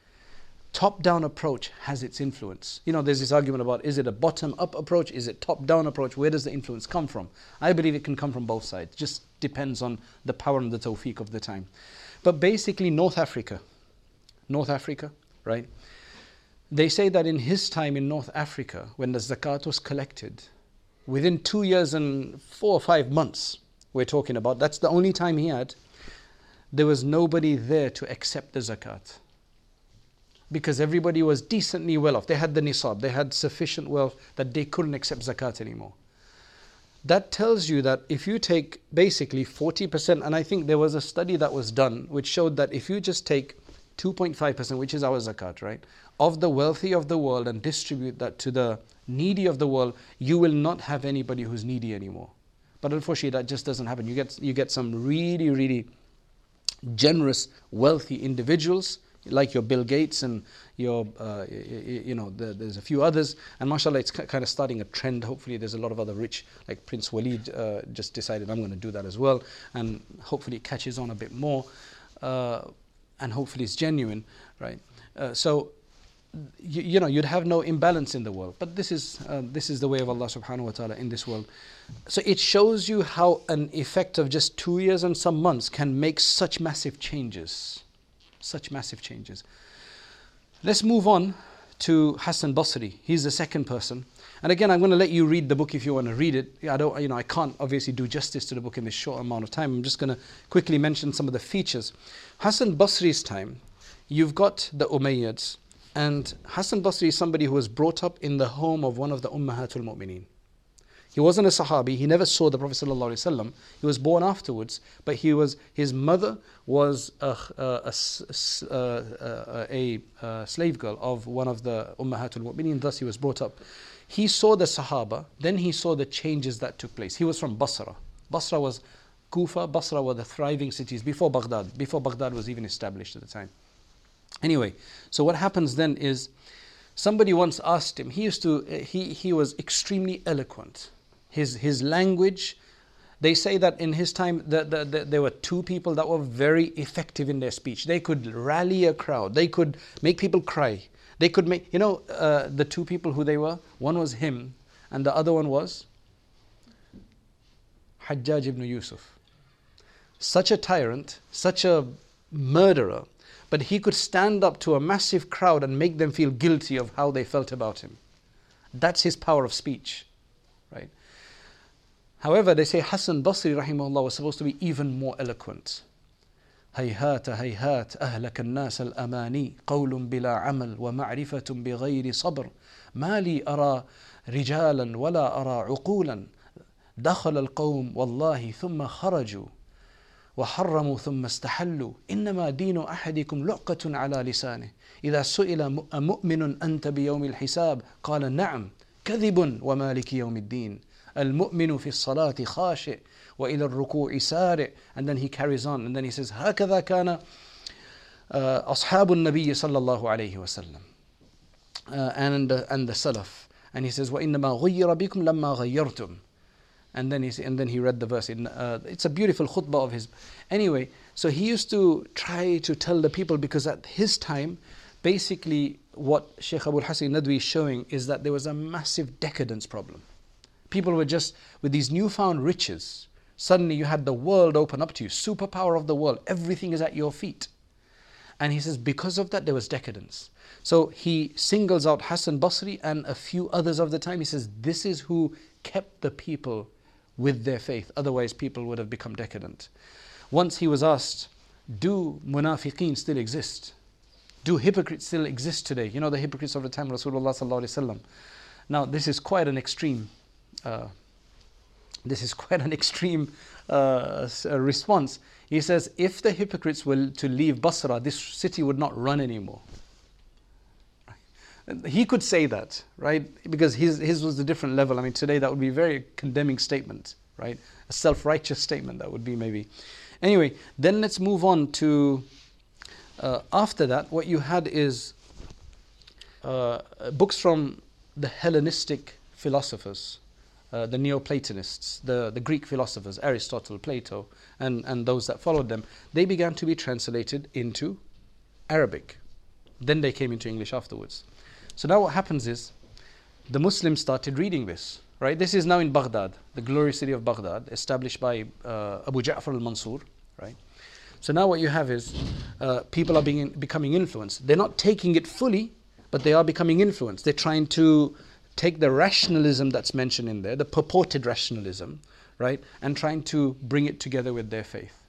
Top-down approach has its influence. You know, there's this argument about, is it a bottom-up approach? Is it top-down approach? Where does the influence come from? I believe it can come from both sides. Just depends on the power and the tawfiq of the time. But basically, North Africa, North Africa, right? They say that in his time in North Africa, when the zakat was collected, within two years and four or five months, we're talking about, that's the only time he had, there was nobody there to accept the zakat. Because everybody was decently well off. They had the nisab, they had sufficient wealth that they couldn't accept zakat anymore. That tells you that if you take basically forty percent, and I think there was a study that was done which showed that if you just take two point five percent, which is our zakat, right, of the wealthy of the world and distribute that to the needy of the world, you will not have anybody who's needy anymore. But unfortunately, that just doesn't happen. You get you get some really, really generous, wealthy individuals, like your Bill Gates and your, uh, you, you know, the, there's a few others. And mashallah, it's kind of starting a trend. Hopefully, there's a lot of other rich, like Prince Walid uh, just decided, I'm going to do that as well. And hopefully it catches on a bit more. Uh, and hopefully it's genuine, right? Uh, so, You, you know, you'd have no imbalance in the world. But this is uh, this is the way of Allah subhanahu wa ta'ala in this world. So it shows you how an effect of just two years and some months can make such massive changes. Such massive changes. Let's move on to Hassan Basri. He's the second person. And again, I'm going to let you read the book if you want to read it. I don't, you know, I can't obviously do justice to the book in this short amount of time. I'm just going to quickly mention some of the features. Hassan Basri's time, you've got the Umayyads. And Hassan Basri is somebody who was brought up in the home of one of the Ummahatul Mu'mineen. He wasn't a Sahabi, he never saw the Prophet ﷺ. He was born afterwards, but he was his mother was a, a, a, a, a slave girl of one of the Ummahatul Mu'mineen, thus he was brought up. He saw the Sahaba, then he saw the changes that took place. He was from Basra. Basra was Kufa, Basra were the thriving cities before Baghdad, before Baghdad was even established at the time. Anyway, so what happens then is, somebody once asked him, he used to, he, he was extremely eloquent. His, his language, they say that in his time, the, the, the, there were two people that were very effective in their speech. They could rally a crowd. They could make people cry. They could make, you know, uh, the two people who they were? One was him, and the other one was Hajjaj ibn Yusuf. Such a tyrant, such a murderer, but he could stand up to a massive crowd and make them feel guilty of how they felt about him. That's his power of speech, right? However, they say Hassan Basri rahimahullah was supposed to be even more eloquent. هيهات هيهات أهلك الناس الأماني قول بلا عمل ومعرفة بغير صبر ما لي أرى رجالا ولا أرى عقولا دخل القوم والله ثم خرجوا وحرموا ثم استحلوا إنما دين أحدكم لعقة على لسانه إذا سئل أمؤمن أنت بيوم الحساب قال نعم كذب ومالك يوم الدين المؤمن في الصلاة خاشع وإلى الركوع سارع. And then he carries on and then he says هكذا كان أصحاب النبي صلى الله عليه وسلم uh, and, uh, and the Salaf. And he says وإنما غير بكم لما غيرتم. And then he and then he read the verse. In, uh, it's a beautiful khutbah of his. Anyway, so he used to try to tell the people, because at his time, basically what Shaykh Abul Hasan Nadwi is showing is that there was a massive decadence problem. People were just, with these newfound riches, suddenly you had the world open up to you, superpower of the world, everything is at your feet. And he says because of that there was decadence. So he singles out Hassan Basri and a few others of the time. He says this is who kept the people with their faith, otherwise people would have become decadent. Once he was asked, do munafiqeen still exist? Do hypocrites still exist today? You know, the hypocrites of the time of Rasulullah sallallahu alaihi wasallam. Now this is quite an extreme uh, this is quite an extreme uh, response. He says if the hypocrites were to leave Basra, this city would not run anymore. He could say that, right? Because his, his was a different level. I mean, today that would be a very condemning statement, right? A self-righteous statement that would be maybe. Anyway, then let's move on to, uh, after that, what you had is uh, books from the Hellenistic philosophers, uh, the Neoplatonists, the, the Greek philosophers, Aristotle, Plato, and, and those that followed them. They began to be translated into Arabic. Then they came into English afterwards. So now what happens is, the Muslims started reading this, right? This is now in Baghdad, the glorious city of Baghdad, established by uh, Abu Ja'far al-Mansur, right? So now what you have is, uh, people are being, becoming influenced. They're not taking it fully, but they are becoming influenced. They're trying to take the rationalism that's mentioned in there, the purported rationalism, right? And trying to bring it together with their faith.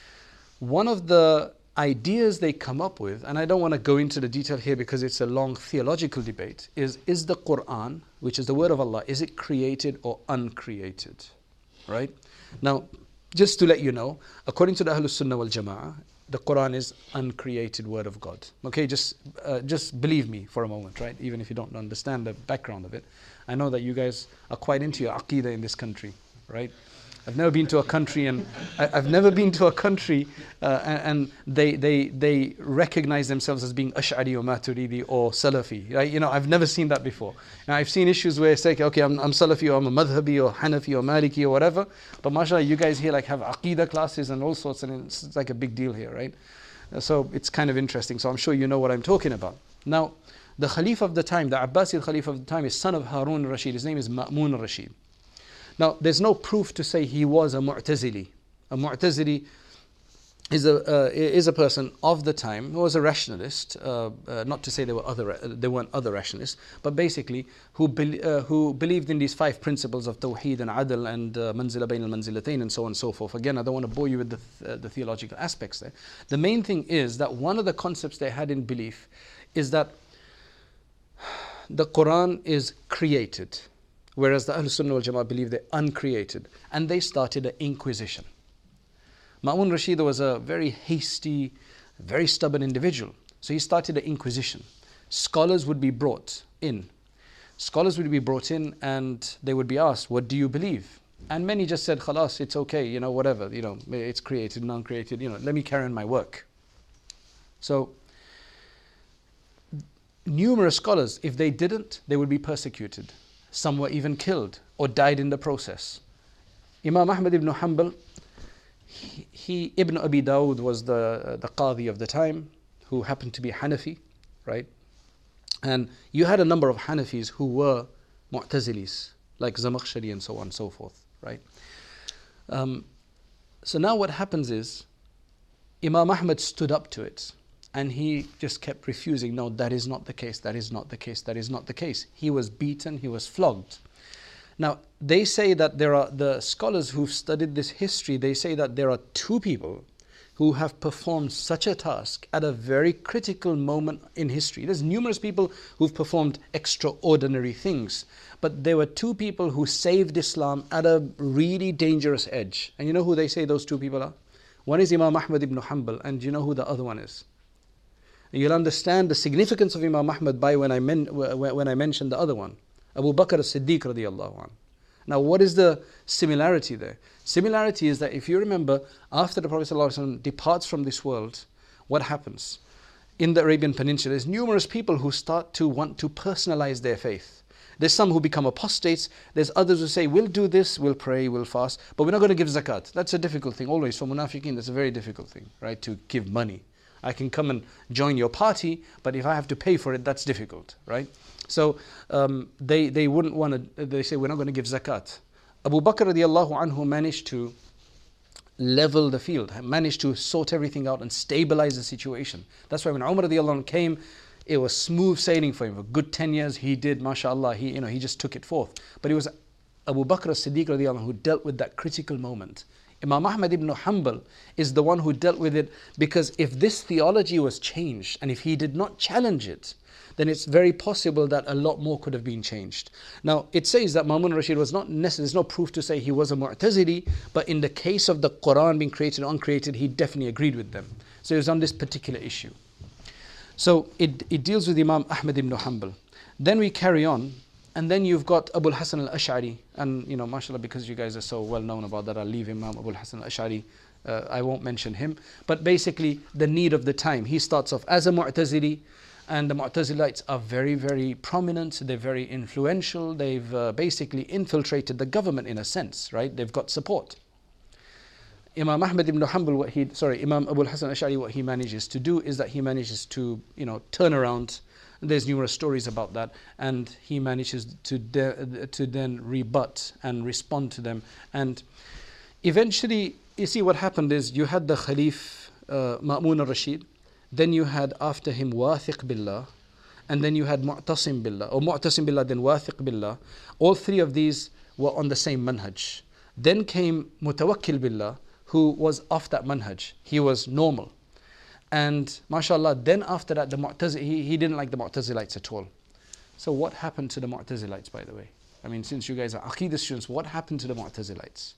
One of the ideas they come up with, and I don't want to go into the detail here because it's a long theological debate, is is the Quran, which is the word of Allah, is it created or uncreated? Right? Now, just to let you know, according to the Ahlus Sunnah wal Jama'ah, the Quran is uncreated word of God. Okay, just uh, just believe me for a moment, right? Even if you don't understand the background of it. I know that you guys are quite into your Aqidah in this country, right? I've never been to a country, and I, I've never been to a country, uh, and, and they they they recognize themselves as being Ash'ari or Maturidi or Salafi. Right? You know, I've never seen that before. Now, I've seen issues where it's like, okay, I'm, I'm Salafi or I'm a Madhabi or Hanafi or Maliki or whatever. But mashallah, you guys here like have Aqidah classes and all sorts, and it's, it's like a big deal here, right? Uh, so it's kind of interesting. So I'm sure you know what I'm talking about. Now, the Khalif of the time, the Abbasid Khalif of the time, is son of Harun al-Rashid. His name is Ma'mun al-Rashid. Now, there's no proof to say he was a Mu'tazili. A Mu'tazili is a uh, is a person of the time who was a rationalist. Uh, uh, not to say there were other uh, there weren't other rationalists, but basically who be, uh, who believed in these five principles of Tawheed and Adl and Manzila Bayn al-Manzilatayn and so on and so forth. Again, I don't want to bore you with the th- uh, the theological aspects there. The main thing is that one of the concepts they had in belief is that the Quran is created, whereas the Ahlul Sunnah wal Jama'ah believe they're uncreated. And they started an inquisition. Ma'mun Rashid was a very hasty, very stubborn individual. So he started an inquisition. Scholars would be brought in. Scholars would be brought in and they would be asked, what do you believe? And many just said, khalas, it's okay, you know, whatever, you know, it's created, non-created, you know, let me carry on my work. So, numerous scholars, if they didn't, they would be persecuted. Some were even killed or died in the process. Imam Ahmad ibn Hanbal, he, he Ibn Abi Dawud was the, uh, the Qadi of the time, who happened to be Hanafi, right? And you had a number of Hanafis who were Mu'tazilis, like Zamakhshari and so on and so forth, right? Um, so now what happens is, Imam Ahmad stood up to it. And he just kept refusing, no, that is not the case, that is not the case, that is not the case. He was beaten, he was flogged. Now, they say that there are, the scholars who've studied this history, they say that there are two people who have performed such a task at a very critical moment in history. There's numerous people who've performed extraordinary things, but there were two people who saved Islam at a really dangerous edge. And you know who they say those two people are? One is Imam Ahmad ibn Hanbal, and do you know who the other one is? You'll understand the significance of Imam Ahmad by when I, men, when I mention the other one, Abu Bakr as-Siddiq radiyallahu anhu. Now, what is the similarity there? Similarity is that if you remember, after the Prophet ﷺ departs from this world, what happens? In the Arabian Peninsula, there's numerous people who start to want to personalize their faith. There's some who become apostates. There's others who say, we'll do this, we'll pray, we'll fast, but we're not going to give zakat. That's a difficult thing. Always for munafiqeen, that's a very difficult thing, right? To give money. I can come and join your party, but if I have to pay for it, that's difficult, right? So um, they, they wouldn't want to, they say, we're not going to give zakat. Abu Bakr radiallahu anhu managed to level the field, managed to sort everything out and stabilize the situation. That's why when Umar radiallahu anhu came, it was smooth sailing for him. For a good ten years, he did, mashallah, he, you know, he just took it forth. But it was Abu Bakr as-Siddiq radiallahu anhu who dealt with that critical moment. Imam Ahmad ibn Hanbal is the one who dealt with it, because if this theology was changed and if he did not challenge it, then it's very possible that a lot more could have been changed. Now, it says that Ma'mun Rashid was not necessary, there's no proof to say he was a Mu'tazili, but in the case of the Quran being created or uncreated, he definitely agreed with them. So it was on this particular issue. So it, it deals with Imam Ahmad ibn Hanbal. Then we carry on, and then you've got Abu al-Hasan al-Ash'ari, and you know, mashallah, because you guys are so well known about that, I'll leave Imam Abu al-Hasan al-Ash'ari. Uh, I won't mention him, but basically the need of the time. He starts off as a Mu'tazili, and the Mu'tazilites are very, very prominent. They're very influential. They've uh, basically infiltrated the government in a sense, right? They've got support. Imam Ahmad ibn Hanbal, what he, sorry, Imam Abu al-Hasan al-Ash'ari, what he manages to do is that he manages to, you know, turn around. There's numerous stories about that, and he manages to de- to then rebut and respond to them. And eventually, you see what happened is you had the Khalif uh, Ma'mun al-Rashid, then you had after him Wathiq Billah, and then you had Mu'tasim Billah, or Mu'tasim Billah, then Wathiq Billah. All three of these were on the same manhaj. Then came Mutawakkil Billah, who was off that manhaj. He was normal. And mashallah, then after that, the Mu'tazil, he, he didn't like the Mu'tazilites at all. So what happened to the Mu'tazilites, by the way? I mean, since you guys are Aqidah students, what happened to the Mu'tazilites?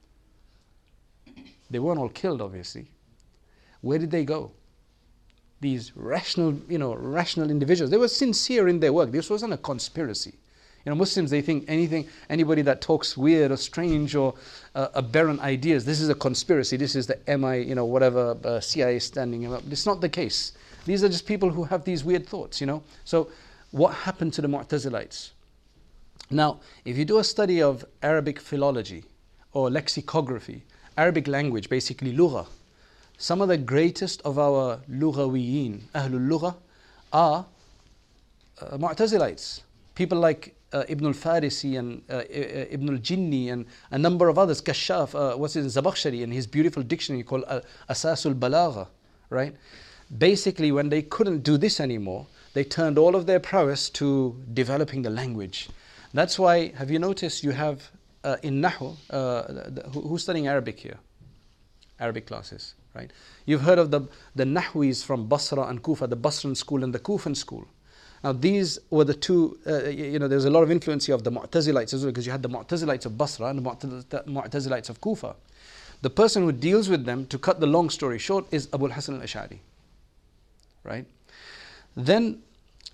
They weren't all killed, obviously. Where did they go? These rational, you know, rational individuals. They were sincere in their work. This wasn't a conspiracy. You know, Muslims, they think anything, anybody that talks weird or strange or uh, aberrant ideas, this is a conspiracy. This is the M I, you know, whatever, uh, C I A standing him up. It's not the case. These are just people who have these weird thoughts, you know. So what happened to the Mu'tazilites? Now, if you do a study of Arabic philology or lexicography, Arabic language, basically lugha, some of the greatest of our lughawiyin, ahlul lugha, are uh, Mu'tazilites. People like uh, Ibn al-Farisi and uh, Ibn al-Jinni and a number of others, Kashaf, uh, what's his Zabakhshari, and his beautiful dictionary called uh, Asasul Balagha, right? Basically, when they couldn't do this anymore, they turned all of their prowess to developing the language. That's why, have you noticed you have uh, in Nahu, uh, the, who, who's studying Arabic here? Arabic classes, right? You've heard of the, the Nahwis from Basra and Kufa, the Basran school and the Kufan school. Now these were the two, uh, you know, there's a lot of influence of the Mu'tazilites as well, because you had the Mu'tazilites of Basra and the Mu'tazilites of Kufa. The person who deals with them, to cut the long story short, is Abu al-Hasan al-Ash'ari, right? Then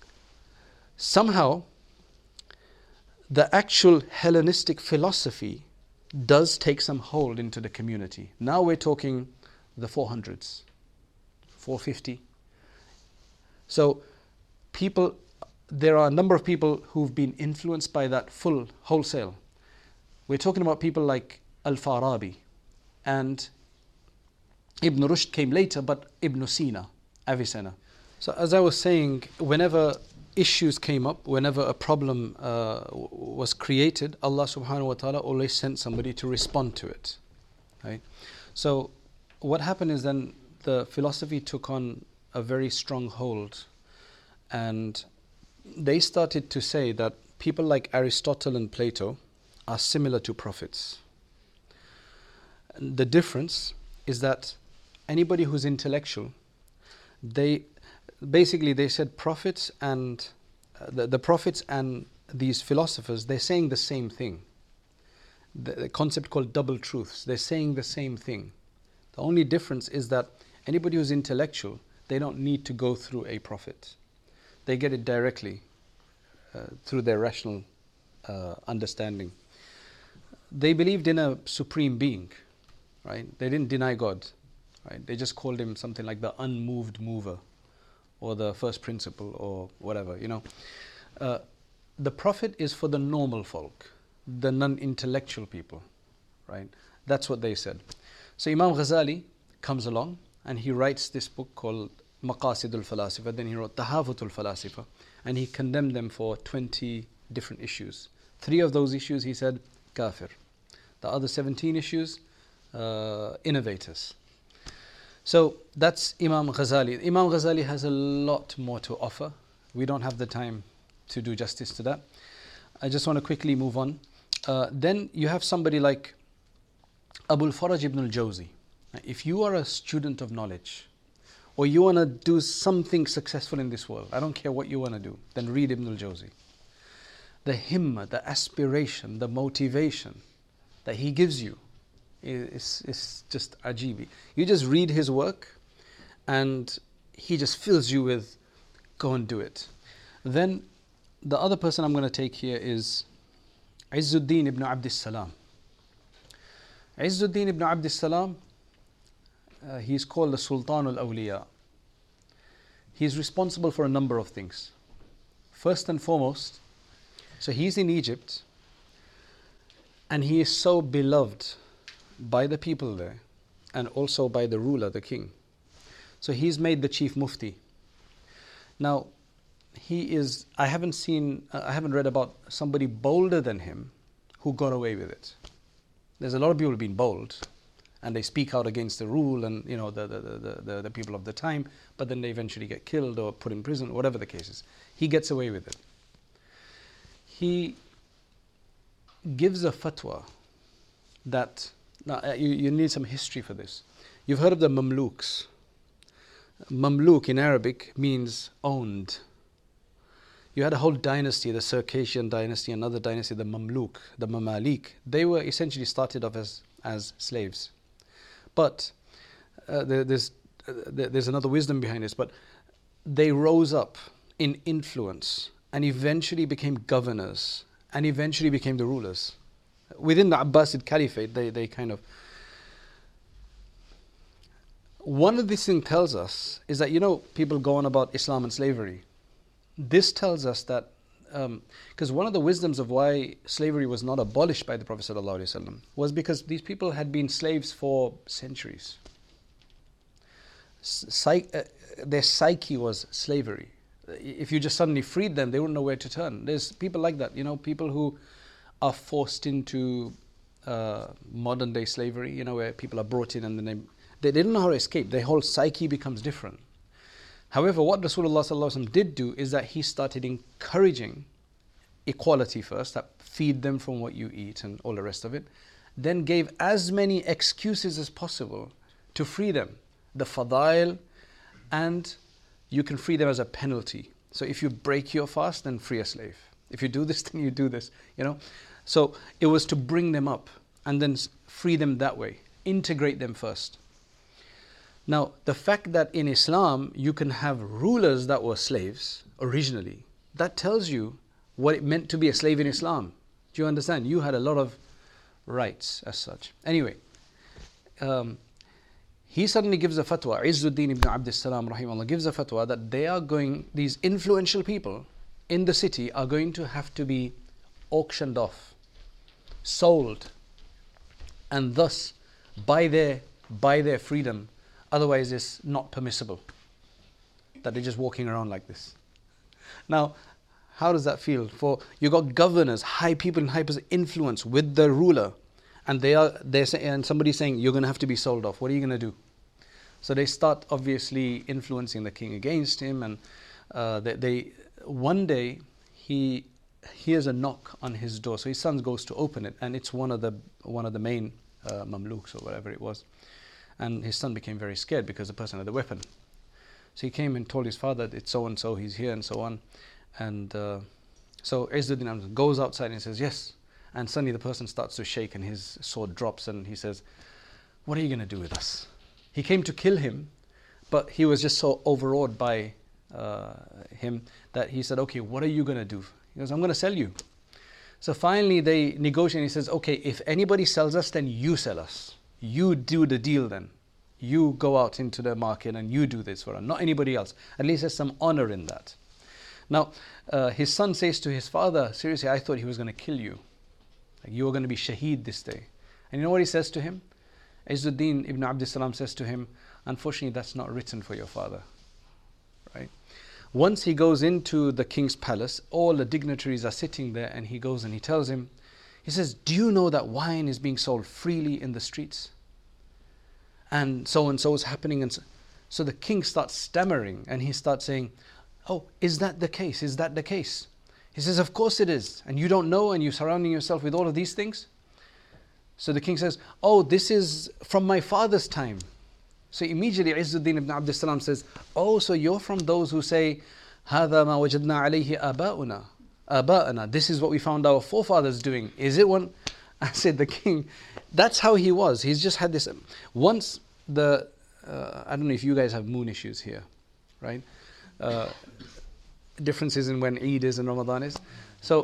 somehow the actual Hellenistic philosophy does take some hold into the community. Now we're talking the four hundreds, four fifty. So people, there are a number of people who've been influenced by that full wholesale. We're talking about people like Al-Farabi, and Ibn Rushd came later, but Ibn Sina, Avicenna. So as I was saying, whenever issues came up, whenever a problem uh, was created, Allah subhanahu wa ta'ala always sent somebody to respond to it, right? So what happened is then the philosophy took on a very strong hold, and they started to say that people like Aristotle and Plato are similar to prophets. And the difference is that anybody who's intellectual, they basically they said prophets and uh, the, the prophets and these philosophers, they're saying the same thing. The, the concept called double truths, they're saying the same thing. The only difference is that anybody who's intellectual, they don't need to go through a prophet. They get it directly uh, through their rational uh, understanding. they believed in a supreme being, right? They didn't deny God, right? They just called him something like the unmoved mover, or the first principle, or whatever, you know. Uh, the Prophet is for the normal folk, the non-intellectual people, right? That's what they said. So Imam Ghazali comes along and he writes this book called Maqasidul Falasifa. Then he wrote Tahafutul Falasifa, and he condemned them for twenty different issues. Three of those issues he said kafir. The other seventeen issues, uh, innovators. So that's Imam Ghazali. Imam Ghazali has a lot more to offer. We don't have the time to do justice to that. I just want to quickly move on. Uh, then you have somebody like Abul Faraj ibn al-Jawzi. If you are a student of knowledge, or you want to do something successful in this world, I don't care what you want to do, then read Ibn al-Jawzi. The himmah, the aspiration, the motivation that he gives you is, is just ajibi. You just read his work and he just fills you with, go and do it. Then the other person I'm going to take here is Izzuddin ibn Abdus Salam. Izzuddin ibn Abdus Salam, uh, he's called the Sultan al-Awliya. He's responsible for a number of things. First and foremost, so he's in Egypt, and he is so beloved by the people there, and also by the ruler, the king. So he's made the chief mufti. Now, he is, I haven't seen, uh, I haven't read about somebody bolder than him who got away with it. There's a lot of people who've been bold, and they speak out against the rule and, you know, the, the, the, the, the people of the time, but then they eventually get killed or put in prison, whatever the case is. He gets away with it. He gives a fatwa that, now you, you need some history for this. You've heard of the Mamluks. Mamluk in Arabic means owned. You had a whole dynasty, the Circassian dynasty, another dynasty, the Mamluk, the Mamalik. They were essentially started off as, as slaves. But uh, there, there's, uh, there, there's another wisdom behind this, but they rose up in influence and eventually became governors and eventually became the rulers. Within the Abbasid Caliphate, they, they kind of... One of these things tells us is that, you know, people go on about Islam and slavery. This tells us that, because um, one of the wisdoms of why slavery was not abolished by the Prophet ﷺ was because these people had been slaves for centuries. Psych, uh, their psyche was slavery. If you just suddenly freed them, they wouldn't know where to turn. There's people like that, you know, people who are forced into uh, modern day slavery, you know, where people are brought in and then they, they, they don't know how to escape. Their whole psyche becomes different. However, what Rasulullah sallallahu alaihi wasallam did do is that he started encouraging equality first, that feed them from what you eat and all the rest of it, then gave as many excuses as possible to free them, the fadail, and you can free them as a penalty. So if you break your fast, then free a slave. If you do this, then you do this, you know. So it was to bring them up and then free them that way, integrate them first. Now, the fact that in Islam you can have rulers that were slaves originally, that tells you what it meant to be a slave in Islam. Do you understand? You had a lot of rights as such. Anyway, um, he suddenly gives a fatwa, Izzuddin ibn Abdus Salam rahimahullah gives a fatwa that they are going, these influential people in the city are going to have to be auctioned off, sold, and thus buy their, buy their freedom. Otherwise, it's not permissible that they're just walking around like this. Now, how does that feel? For you got governors, high people in high influence with the ruler, and they are they're say, and somebody's saying you're going to have to be sold off. What are you going to do? So they start obviously influencing the king against him, and uh, they, they one day he hears a knock on his door. So his son goes to open it, and it's one of the one of the main uh, Mamluks or whatever it was. And his son became very scared because the person had a weapon. So he came and told his father, it's so and so, he's here and so on. And uh, so Izzuddin goes outside and he says, yes. And suddenly the person starts to shake and his sword drops and he says, what are you going to do with us? He came to kill him, but he was just so overawed by uh, him that he said, okay, what are you going to do? He goes, I'm going to sell you. So finally they negotiate and he says, okay, if anybody sells us, then you sell us. You do the deal then. You go out into the market and you do this for us, not anybody else. At least there's some honor in that. Now, uh, his son says to his father, seriously, I thought he was going to kill you. Like you were going to be shaheed this day. And you know what he says to him? Izzuddin ibn Abd salam says to him, unfortunately, that's not written for your father. Right? Once he goes into the king's palace, all the dignitaries are sitting there, and he goes and he tells him, he says, do you know that wine is being sold freely in the streets? And so and so is happening. And so, so the king starts stammering and he starts saying, oh, is that the case? Is that the case? He says, of course it is. And you don't know, and you're surrounding yourself with all of these things? So the king says, oh, this is from my father's time. So immediately Izzuddin ibn Abd salam says, oh, so you're from those who say, هَذَا مَا وَجَدْنَا عَلَيْهِ آبَاؤُنَا آبَاءَنَا. This is what we found our forefathers doing. Is it one? I said, the king, that's how he was. He's just had this. Once the, uh, I don't know if you guys have moon issues here, right? Uh, differences in when Eid is and Ramadan is. So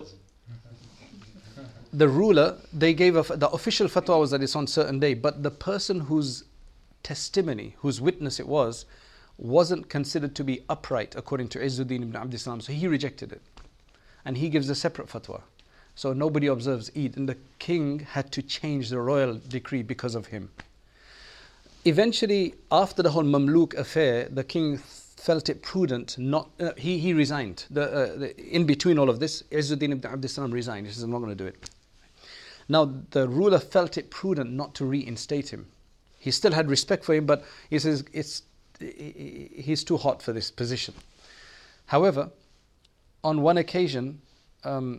the ruler, they gave a, the official fatwa was that it's on certain day, but the person whose testimony, whose witness it was, wasn't considered to be upright according to Izzuddin ibn Abd salam, so he rejected it. And he gives a separate fatwa. So nobody observes Eid, and the king had to change the royal decree because of him. Eventually, after the whole Mamluk affair, the king felt it prudent not, uh, he, he resigned. The, uh, the, in between all of this, Izzuddin ibn Abd salam resigned. He says, I'm not going to do it. Now, the ruler felt it prudent not to reinstate him. He still had respect for him, but he says, it's, he's too hot for this position. However, on one occasion, um,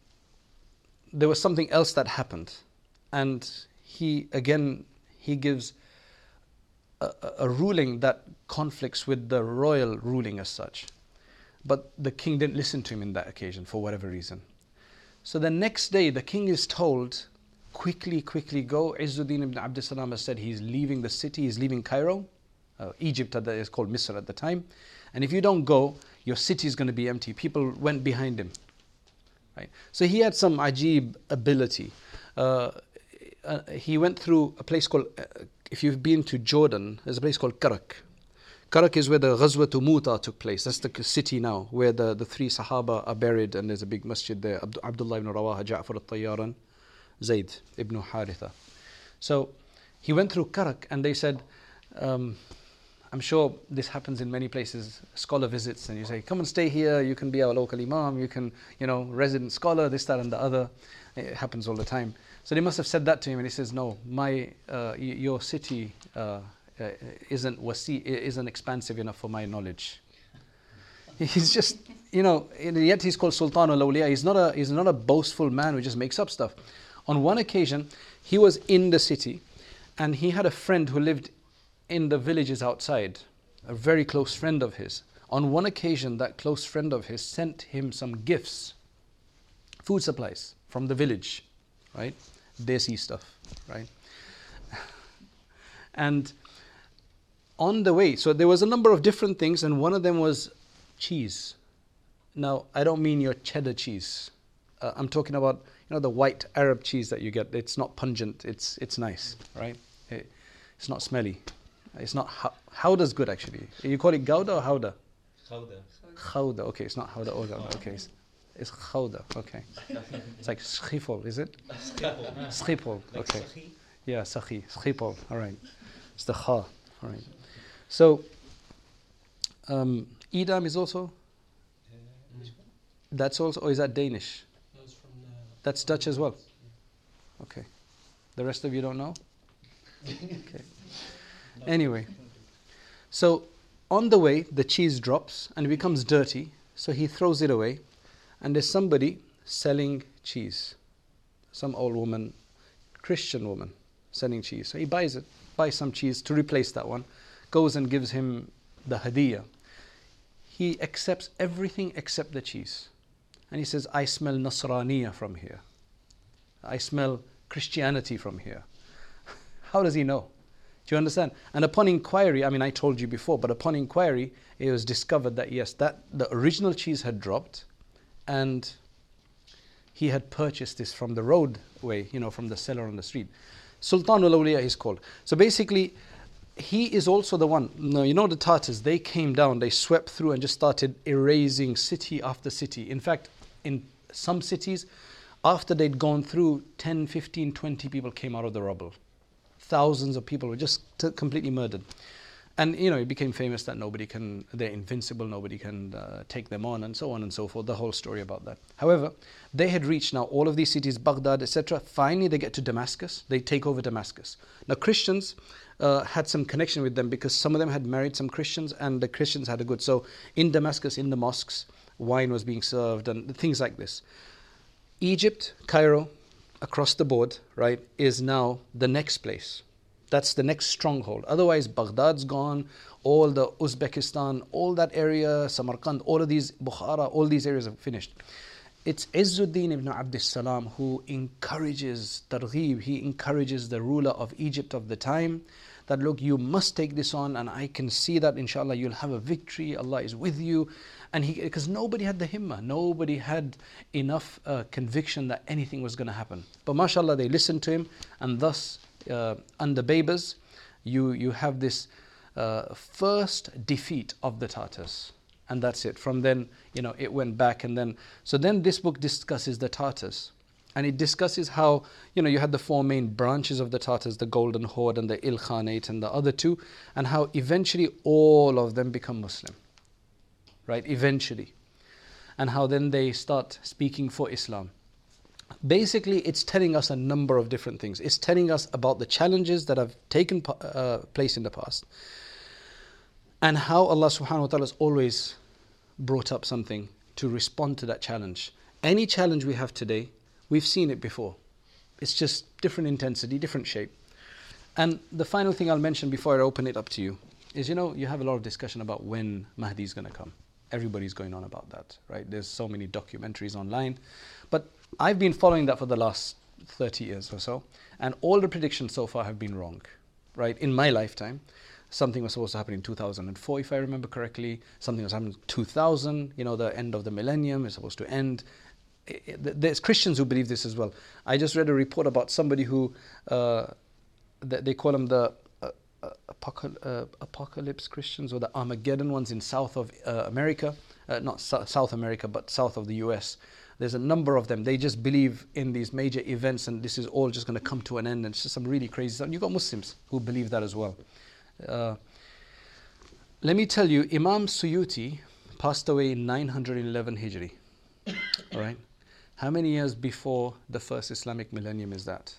there was something else that happened. And he, again, he gives a, a ruling that conflicts with the royal ruling as such. But the king didn't listen to him in that occasion for whatever reason. So the next day, the king is told, quickly, quickly go. Izzuddin ibn Abd salam has said he's leaving the city, he's leaving Cairo. Uh, Egypt that is called Misr at the time. And if you don't go, your city is going to be empty. People went behind him. Right? So he had some ajib ability. Uh, uh, he went through a place called, uh, if you've been to Jordan, there's a place called Karak. Karak is where the Ghazwat Muta took place. That's the city now, where the, the three Sahaba are buried, and there's a big masjid there. Abd- Abdullah ibn Rawaha, Ja'far al-Tayyaran, Zayd ibn Haritha. So he went through Karak, and they said, um, I'm sure this happens in many places. A scholar visits and you say, come and stay here, you can be our local imam, you can, you know, resident scholar, this, that and the other. It happens all the time. So they must have said that to him, and he says, no, my, uh, y- your city uh, uh, isn't wasi, isn't expansive enough for my knowledge. He's just, you know, yet he's called Sultan al-Awliya. He's not a, he's not a boastful man who just makes up stuff. On one occasion, he was in the city, and he had a friend who lived in the villages outside, a very close friend of his. On one occasion, that close friend of his sent him some gifts, food supplies from the village, right? Desi stuff, right? And on the way, so there was a number of different things, and one of them was cheese. Now, I don't mean your cheddar cheese. Uh, I'm talking about, you know, the white Arab cheese that you get. It's not pungent. It's it's nice, right? It, it's not smelly. It's not ha- Howda's good actually. You call it Gouda or Howda? Khawda. Khawda. Okay, it's not Howda or Gouda. Okay, it's, it's Khawda. Okay, it's like Schifol, is it? Schifol. Okay. Yeah, Sakhi. Schifol. All right. It's the Kha. All right. So, um, Edam is also. That's also, or is that Danish? That's Dutch as well. Okay. The rest of you don't know? Okay. Anyway, so on the way, the cheese drops and it becomes dirty. So he throws it away. And there's somebody selling cheese. Some old woman, Christian woman, selling cheese. So he buys it, buys some cheese to replace that one, goes and gives him the hadiyah. He accepts everything except the cheese. And he says, I smell Nasraniya from here. I smell Christianity from here. How does he know? Do you understand? And upon inquiry, I mean, I told you before, but upon inquiry, it was discovered that yes, that the original cheese had dropped, and he had purchased this from the roadway, you know, from the seller on the street. Sultan al-Awliya is called. So basically, he is also the one. Now, you know the Tatars, they came down, they swept through and just started erasing city after city. In fact, in some cities, after they'd gone through, ten, fifteen, twenty people came out of the rubble. Thousands of people were just t- completely murdered. And, you know, it became famous that nobody can, they're invincible, nobody can uh, take them on, and so on and so forth, the whole story about that. However, they had reached now all of these cities, Baghdad, et cetera. Finally, they get to Damascus. They take over Damascus. Now, Christians uh, had some connection with them because some of them had married some Christians, and the Christians had a good. So, in Damascus, in the mosques, wine was being served, and things like this. Egypt, Cairo, across the board, right, is now the next place. That's the next stronghold. Otherwise, Baghdad's gone, all the Uzbekistan, all that area, Samarkand, all of these, Bukhara, all these areas are finished. It's Izzuddin ibn Abd Salam who encourages Targhib, he encourages the ruler of Egypt of the time that, look, you must take this on, and I can see that inshallah you'll have a victory, Allah is with you. And he, because nobody had the himmah, nobody had enough uh, conviction that anything was going to happen. But mashallah, they listened to him, and thus, uh, under Baybars, you, you have this uh, first defeat of the Tatars. And that's it. From then, you know, it went back, and then, so then this book discusses the Tatars. And it discusses how, you know, you had the four main branches of the Tatars, the Golden Horde and the Ilkhanate and the other two, and how eventually all of them become Muslim. Right, eventually. And how then they start speaking for Islam. Basically, it's telling us a number of different things. It's telling us about the challenges that have taken uh, place in the past, and how Allah subhanahu wa ta'ala has always brought up something to respond to that challenge. Any challenge we have today, we've seen it before. It's just different intensity, different shape. And the final thing I'll mention before I open it up to you is, you know, you have a lot of discussion about when Mahdi is going to come. Everybody's going on about that, right? There's so many documentaries online. But I've been following that for the last thirty years or so, and all the predictions so far have been wrong, right? In my lifetime, something was supposed to happen in two thousand four, if I remember correctly. Something was happening in two thousand, you know, the end of the millennium is supposed to end. There's Christians who believe this as well. I just read a report about somebody who, uh, they call them the Uh, apocal- uh, apocalypse Christians, or the Armageddon ones in South of uh, America, uh, not so- South America, but south of the U S. There's a number of them. They just believe in these major events, and this is all just going to come to an end. And it's just some really crazy stuff. You've got Muslims who believe that as well. Uh, let me tell you, Imam Suyuti passed away in nine hundred eleven Hijri. All right. How many years before the first Islamic millennium is that?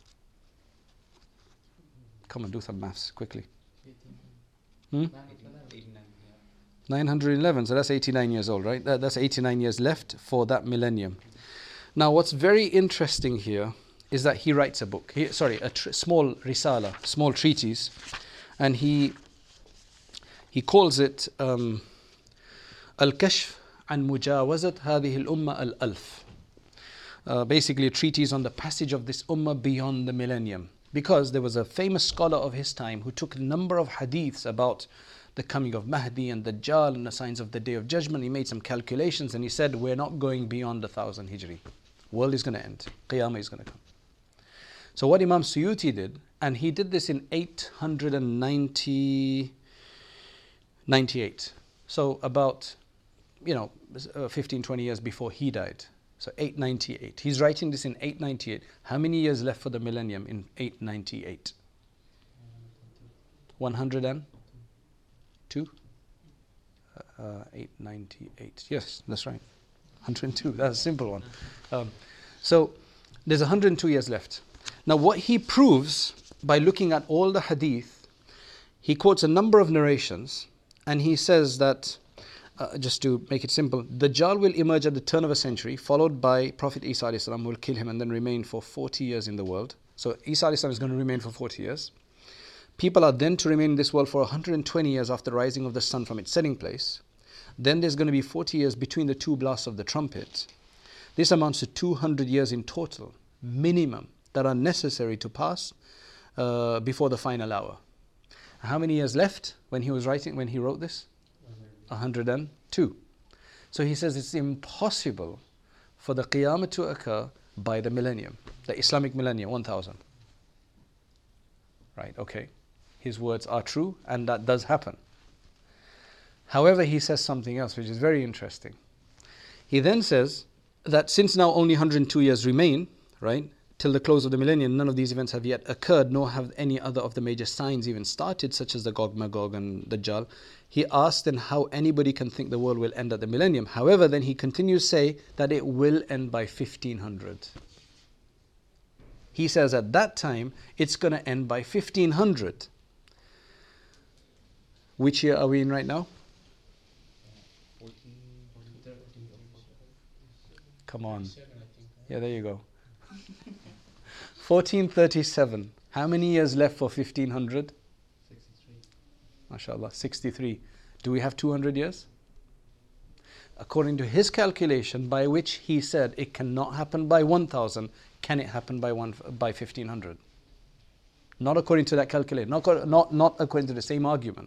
Come on, do some maths quickly. Hmm? nine hundred eleven, so that's eighty-nine years old, right? That, that's eighty-nine years left for that millennium. Now, what's very interesting here is that he writes a book. He, sorry, a tr- small risala, small treatise, and he he calls it um, Al-Kashf an Mujawazat Hadhihi al-Umma al-Alf. Uh, basically, a treatise on the passage of this ummah beyond the millennium. Because there was a famous scholar of his time who took a number of hadiths about the coming of Mahdi and Dajjal and the signs of the Day of Judgment. He made some calculations and he said, we're not going beyond the thousand Hijri. World is going to end. Qiyamah is going to come. So what Imam Suyuti did, and he did this in eight hundred ninety, ninety-eight. So about, you know, fifteen, twenty years before he died. So eight ninety-eight. He's writing this in eight ninety-eight. How many years left for the millennium in eight ninety-eight? one hundred two? Uh, eight ninety-eight. Yes, that's right. one hundred two. That's a simple one. Um, so there's one hundred two years left. Now what he proves by looking at all the hadith, he quotes a number of narrations, and he says that, Uh, just to make it simple, Dajjal will emerge at the turn of a century, followed by Prophet Isa alayhi salam will kill him and then remain for forty years in the world. So Isa alayhi salam is going to remain for forty years. People are then to remain in this world for one hundred twenty years after the rising of the sun from its setting place. Then there's going to be forty years between the two blasts of the trumpet. This amounts to two hundred years in total, minimum, that are necessary to pass uh, before the final hour. How many years left when he was writing, when he wrote this? one hundred two. So he says it's impossible for the Qiyamah to occur by the millennium, the Islamic millennium, one thousand. Right, okay. His words are true, and that does happen. However, he says something else, which is very interesting. He then says that since now only one hundred two years remain, right, till the close of the millennium, none of these events have yet occurred, nor have any other of the major signs even started, such as the Gog Magog and Dajjal. He asked then how anybody can think the world will end at the millennium. However, then he continues to say that it will end by fifteen hundred. He says at that time, it's going to end by fifteen hundred. Which year are we in right now? Come on. Yeah, there you go. fourteen thirty-seven. How many years left for fifteen hundred? sixty-three. MashaAllah, sixty-three. Do we have two hundred years? According to his calculation, by which he said it cannot happen by one thousand, can it happen by one by fifteen hundred? Not according to that calculation, not, not, not according to the same argument.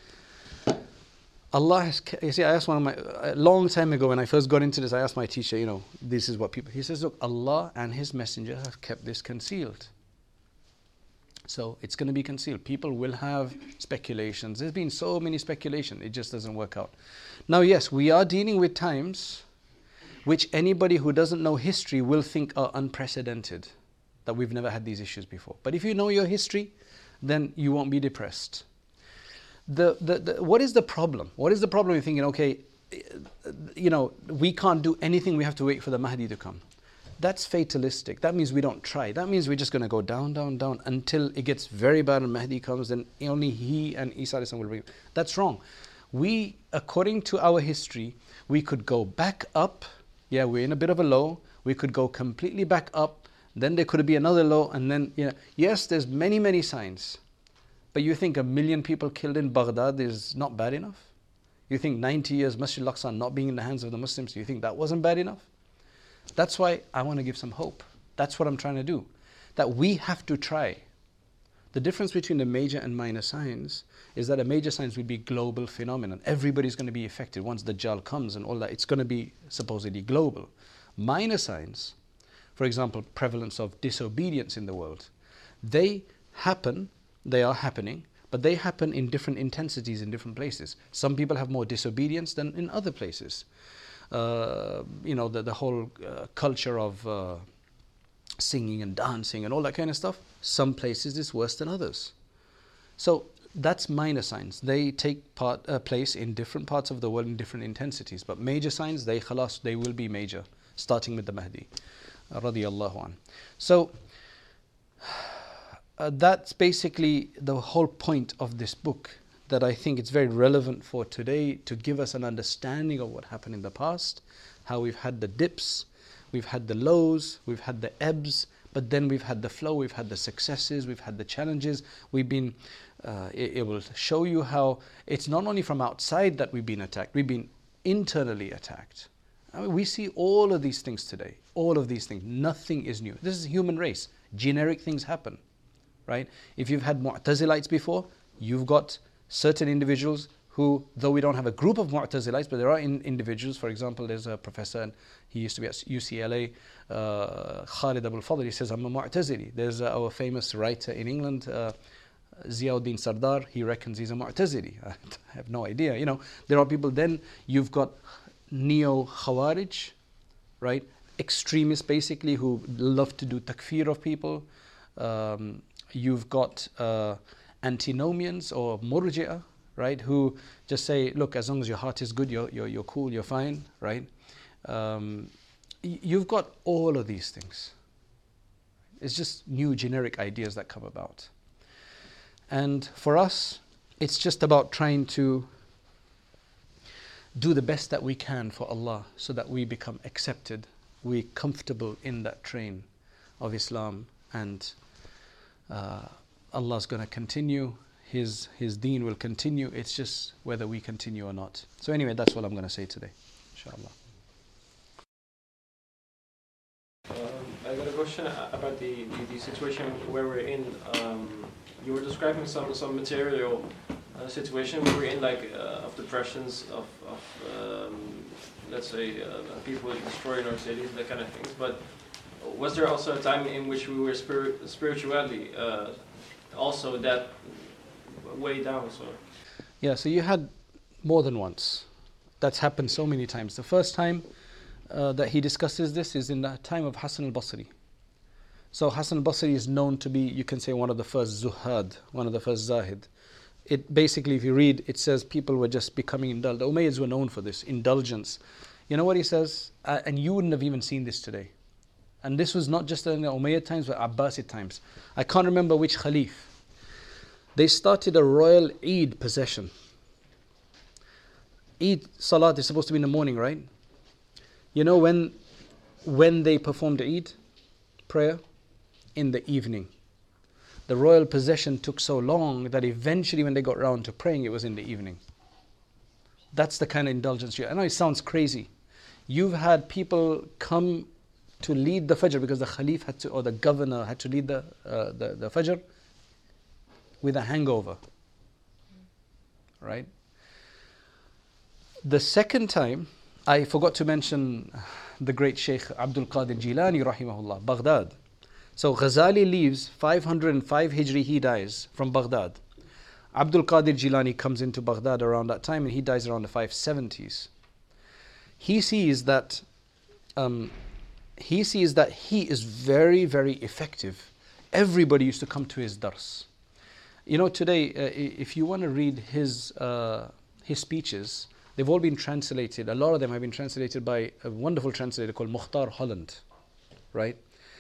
Allah has, you see, I asked one of my, a long time ago when I first got into this, I asked my teacher, you know, this is what people, he says, look, Allah and His Messenger have kept this concealed. So it's going to be concealed. People will have speculations. There's been so many speculations, it just doesn't work out. Now, yes, we are dealing with times which anybody who doesn't know history will think are unprecedented, that we've never had these issues before. But if you know your history, then you won't be depressed. The, the, the, what is the problem? What is the problem? You're thinking, okay, you know, we can't do anything, we have to wait for the Mahdi to come. That's fatalistic. That means we don't try. That means we're just going to go down, down, down until it gets very bad and Mahdi comes, then only he and Isa will bring. That's wrong. We, according to our history, we could go back up. Yeah, we're in a bit of a low. We could go completely back up. Then there could be another low, and then, you know, yes, there's many, many signs. But you think a million people killed in Baghdad is not bad enough? You think ninety years Masjid al-Aqsa not being in the hands of the Muslims, you think that wasn't bad enough? That's why I want to give some hope. That's what I'm trying to do. That we have to try. The difference between the major and minor signs is that a major signs would be global phenomenon. Everybody's going to be affected once Dajjal comes and all that. It's going to be supposedly global. Minor signs, for example, prevalence of disobedience in the world, they happen, they are happening, but they happen in different intensities in different places. Some people have more disobedience than in other places. Uh, you know, the, the whole uh, culture of uh, singing and dancing and all that kind of stuff, some places is worse than others. So that's minor signs. They take part, uh, place in different parts of the world in different intensities. But major signs, they khalas, they will be major, starting with the Mahdi. Uh, radiyallahu an. So uh, that's basically the whole point of this book, that I think it's very relevant for today, to give us an understanding of what happened in the past, how we've had the dips, we've had the lows, we've had the ebbs, but then we've had the flow, we've had the successes, we've had the challenges. We've been, uh, it, it will show you how it's not only from outside that we've been attacked, we've been internally attacked. I mean, we see all of these things today, all of these things. Nothing is new. This is the human race. Generic things happen, right? If you've had Mu'tazilites before, you've got certain individuals who, though we don't have a group of Mu'tazilites, but there are in, individuals. For example, there's a professor, and he used to be at U C L A, uh, Khalid Abul Fadl. He says, I'm a Mu'tazili. There's uh, our famous writer in England, uh, Ziauddin Sardar. He reckons he's a Mu'tazili. I have no idea. You know, there are people. Then you've got neo-Khawarij, right? Extremists, basically, who love to do takfir of people. Um, you've got uh, antinomians or murji'ah, right, who just say, look, as long as your heart is good, you're, you're, you're cool, you're fine, right? Um, you've got all of these things. It's just new generic ideas that come about. And for us, it's just about trying to do the best that we can for Allah, so that we become accepted, we're comfortable in that train of Islam, and uh, Allah's going to continue, His His deen will continue. It's just whether we continue or not. So anyway, that's what I'm going to say today, inshallah. Um, I got a question about the, the, the situation where we're in. Um, you were describing some, some material uh, situation where we're in, like uh, of depressions, of, of um, let's say, uh, people destroying our cities, that kind of things. But was there also a time in which we were spirit, spiritually uh, also that way down? So Yeah, so you had more than once. That's happened so many times. The first time uh, that he discusses this is in the time of Hassan al-Basri. So Hassan al-Basri is known to be, you can say, one of the first zuhad, one of the first zahid. It basically, if you read, it says people were just becoming indulged. The Umayyads were known for this, indulgence. You know what he says? Uh, and you wouldn't have even seen this today. And this was not just in the Umayyad times, but Abbasid times. I can't remember which Khalif. They started a royal Eid procession. Eid Salat is supposed to be in the morning, right? You know when, when they performed the Eid prayer? In the evening. The royal procession took so long that eventually when they got round to praying, it was in the evening. That's the kind of indulgence you I know it sounds crazy. You've had people come to lead the Fajr because the Khalif had to, or the governor had to lead the, uh, the, the Fajr with a hangover. Right? The second time, I forgot to mention the great Shaykh Abdul Qadir Jilani rahimahullah, Baghdad. So Ghazali leaves five hundred five Hijri, he dies from Baghdad. Abdul Qadir Jilani comes into Baghdad around that time and he dies around the five seventies. He sees that um, he sees that he is very, very effective. Everybody used to come to his dars. You know, today, uh, if you want to read his uh, his speeches, they've all been translated. A lot of them have been translated by a wonderful translator called Mukhtar Holland, right?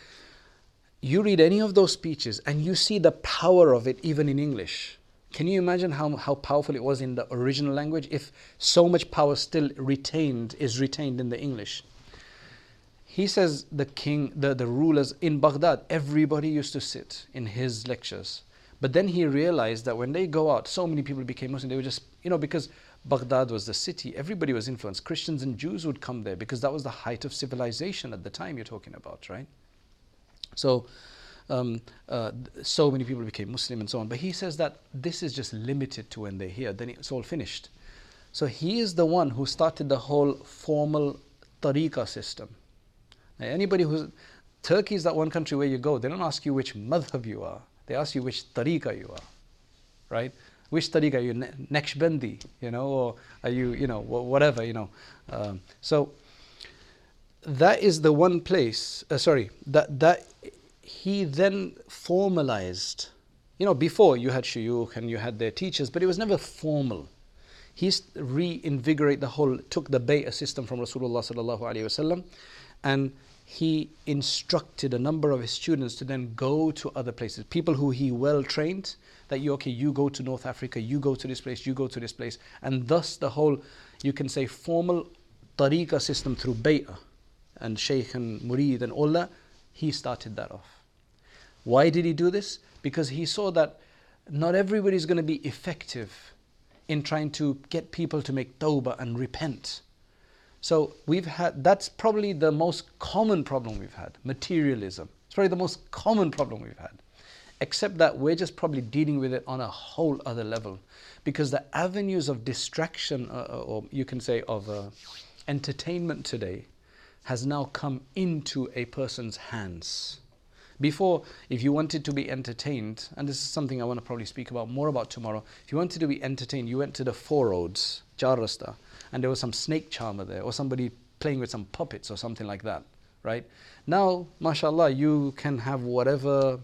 You read any of those speeches and you see the power of it even in English. Can you imagine how, how powerful it was in the original language if so much power still retained is retained in the English? He says the king, the, the rulers in Baghdad, everybody used to sit in his lectures. But then he realized that when they go out, so many people became Muslim. They were just, you know, because Baghdad was the city, everybody was influenced. Christians and Jews would come there because that was the height of civilization at the time you're talking about, right? So, um, uh, so many people became Muslim and so on. But he says that this is just limited to when they're here. Then it's all finished. So he is the one who started the whole formal tariqah system. Now, anybody who's... Turkey is that one country where you go, they don't ask you which madhab you are. They ask you which tariqah you are. Right? Which tariqah are you? Naqshbandi, you know, or are you, you know, whatever, you know. Um, so... That is the one place, uh, sorry, that, that he then formalized. You know, before you had shuyukh and you had their teachers, but it was never formal. He reinvigorated the whole, took the bay'ah system from Rasulullah sallallahu alaihi wasallam, and he instructed a number of his students to then go to other places. People who he well trained, that you, okay, you go to North Africa, you go to this place, you go to this place. And thus the whole, you can say, formal tariqah system through bay'ah. And Shaykh and Murid and all that, he started that off. Why did he do this? Because he saw that not everybody is going to be effective in trying to get people to make tawbah and repent. So we've had, that's probably the most common problem we've had, materialism. It's probably the most common problem we've had. Except that we're just probably dealing with it on a whole other level. Because the avenues of distraction, uh, or you can say of uh, entertainment today, has now come into a person's hands. Before, if you wanted to be entertained, and this is something I want to probably speak about more about tomorrow, if you wanted to be entertained, you went to the Four Roads, Jarrasta, and there was some snake charmer there, or somebody playing with some puppets or something like that, right? Now, mashallah, you can have whatever,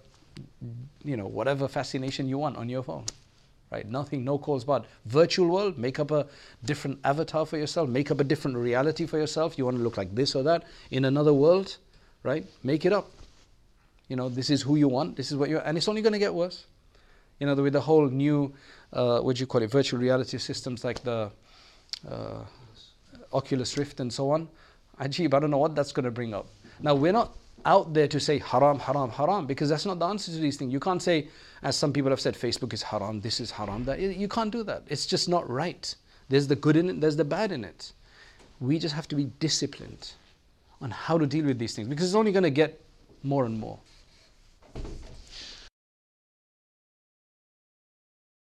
you know, whatever fascination you want on your phone. Right? Nothing, no calls barred. Virtual world, make up a different avatar for yourself, make up a different reality for yourself. You want to look like this or that in another world, right? Make it up. You know, this is who you want, this is what you're, and it's only going to get worse. You know, with the whole new, uh, what do you call it, virtual reality systems like the uh, Oculus Rift and so on. Ajib, I don't know what that's going to bring up. Now, we're not out there to say haram, haram, haram, because that's not the answer to these things. You can't say, as some people have said, Facebook is haram, this is haram. That, you can't do that. It's just not right. There's the good in it, there's the bad in it. We just have to be disciplined on how to deal with these things, because it's only going to get more and more.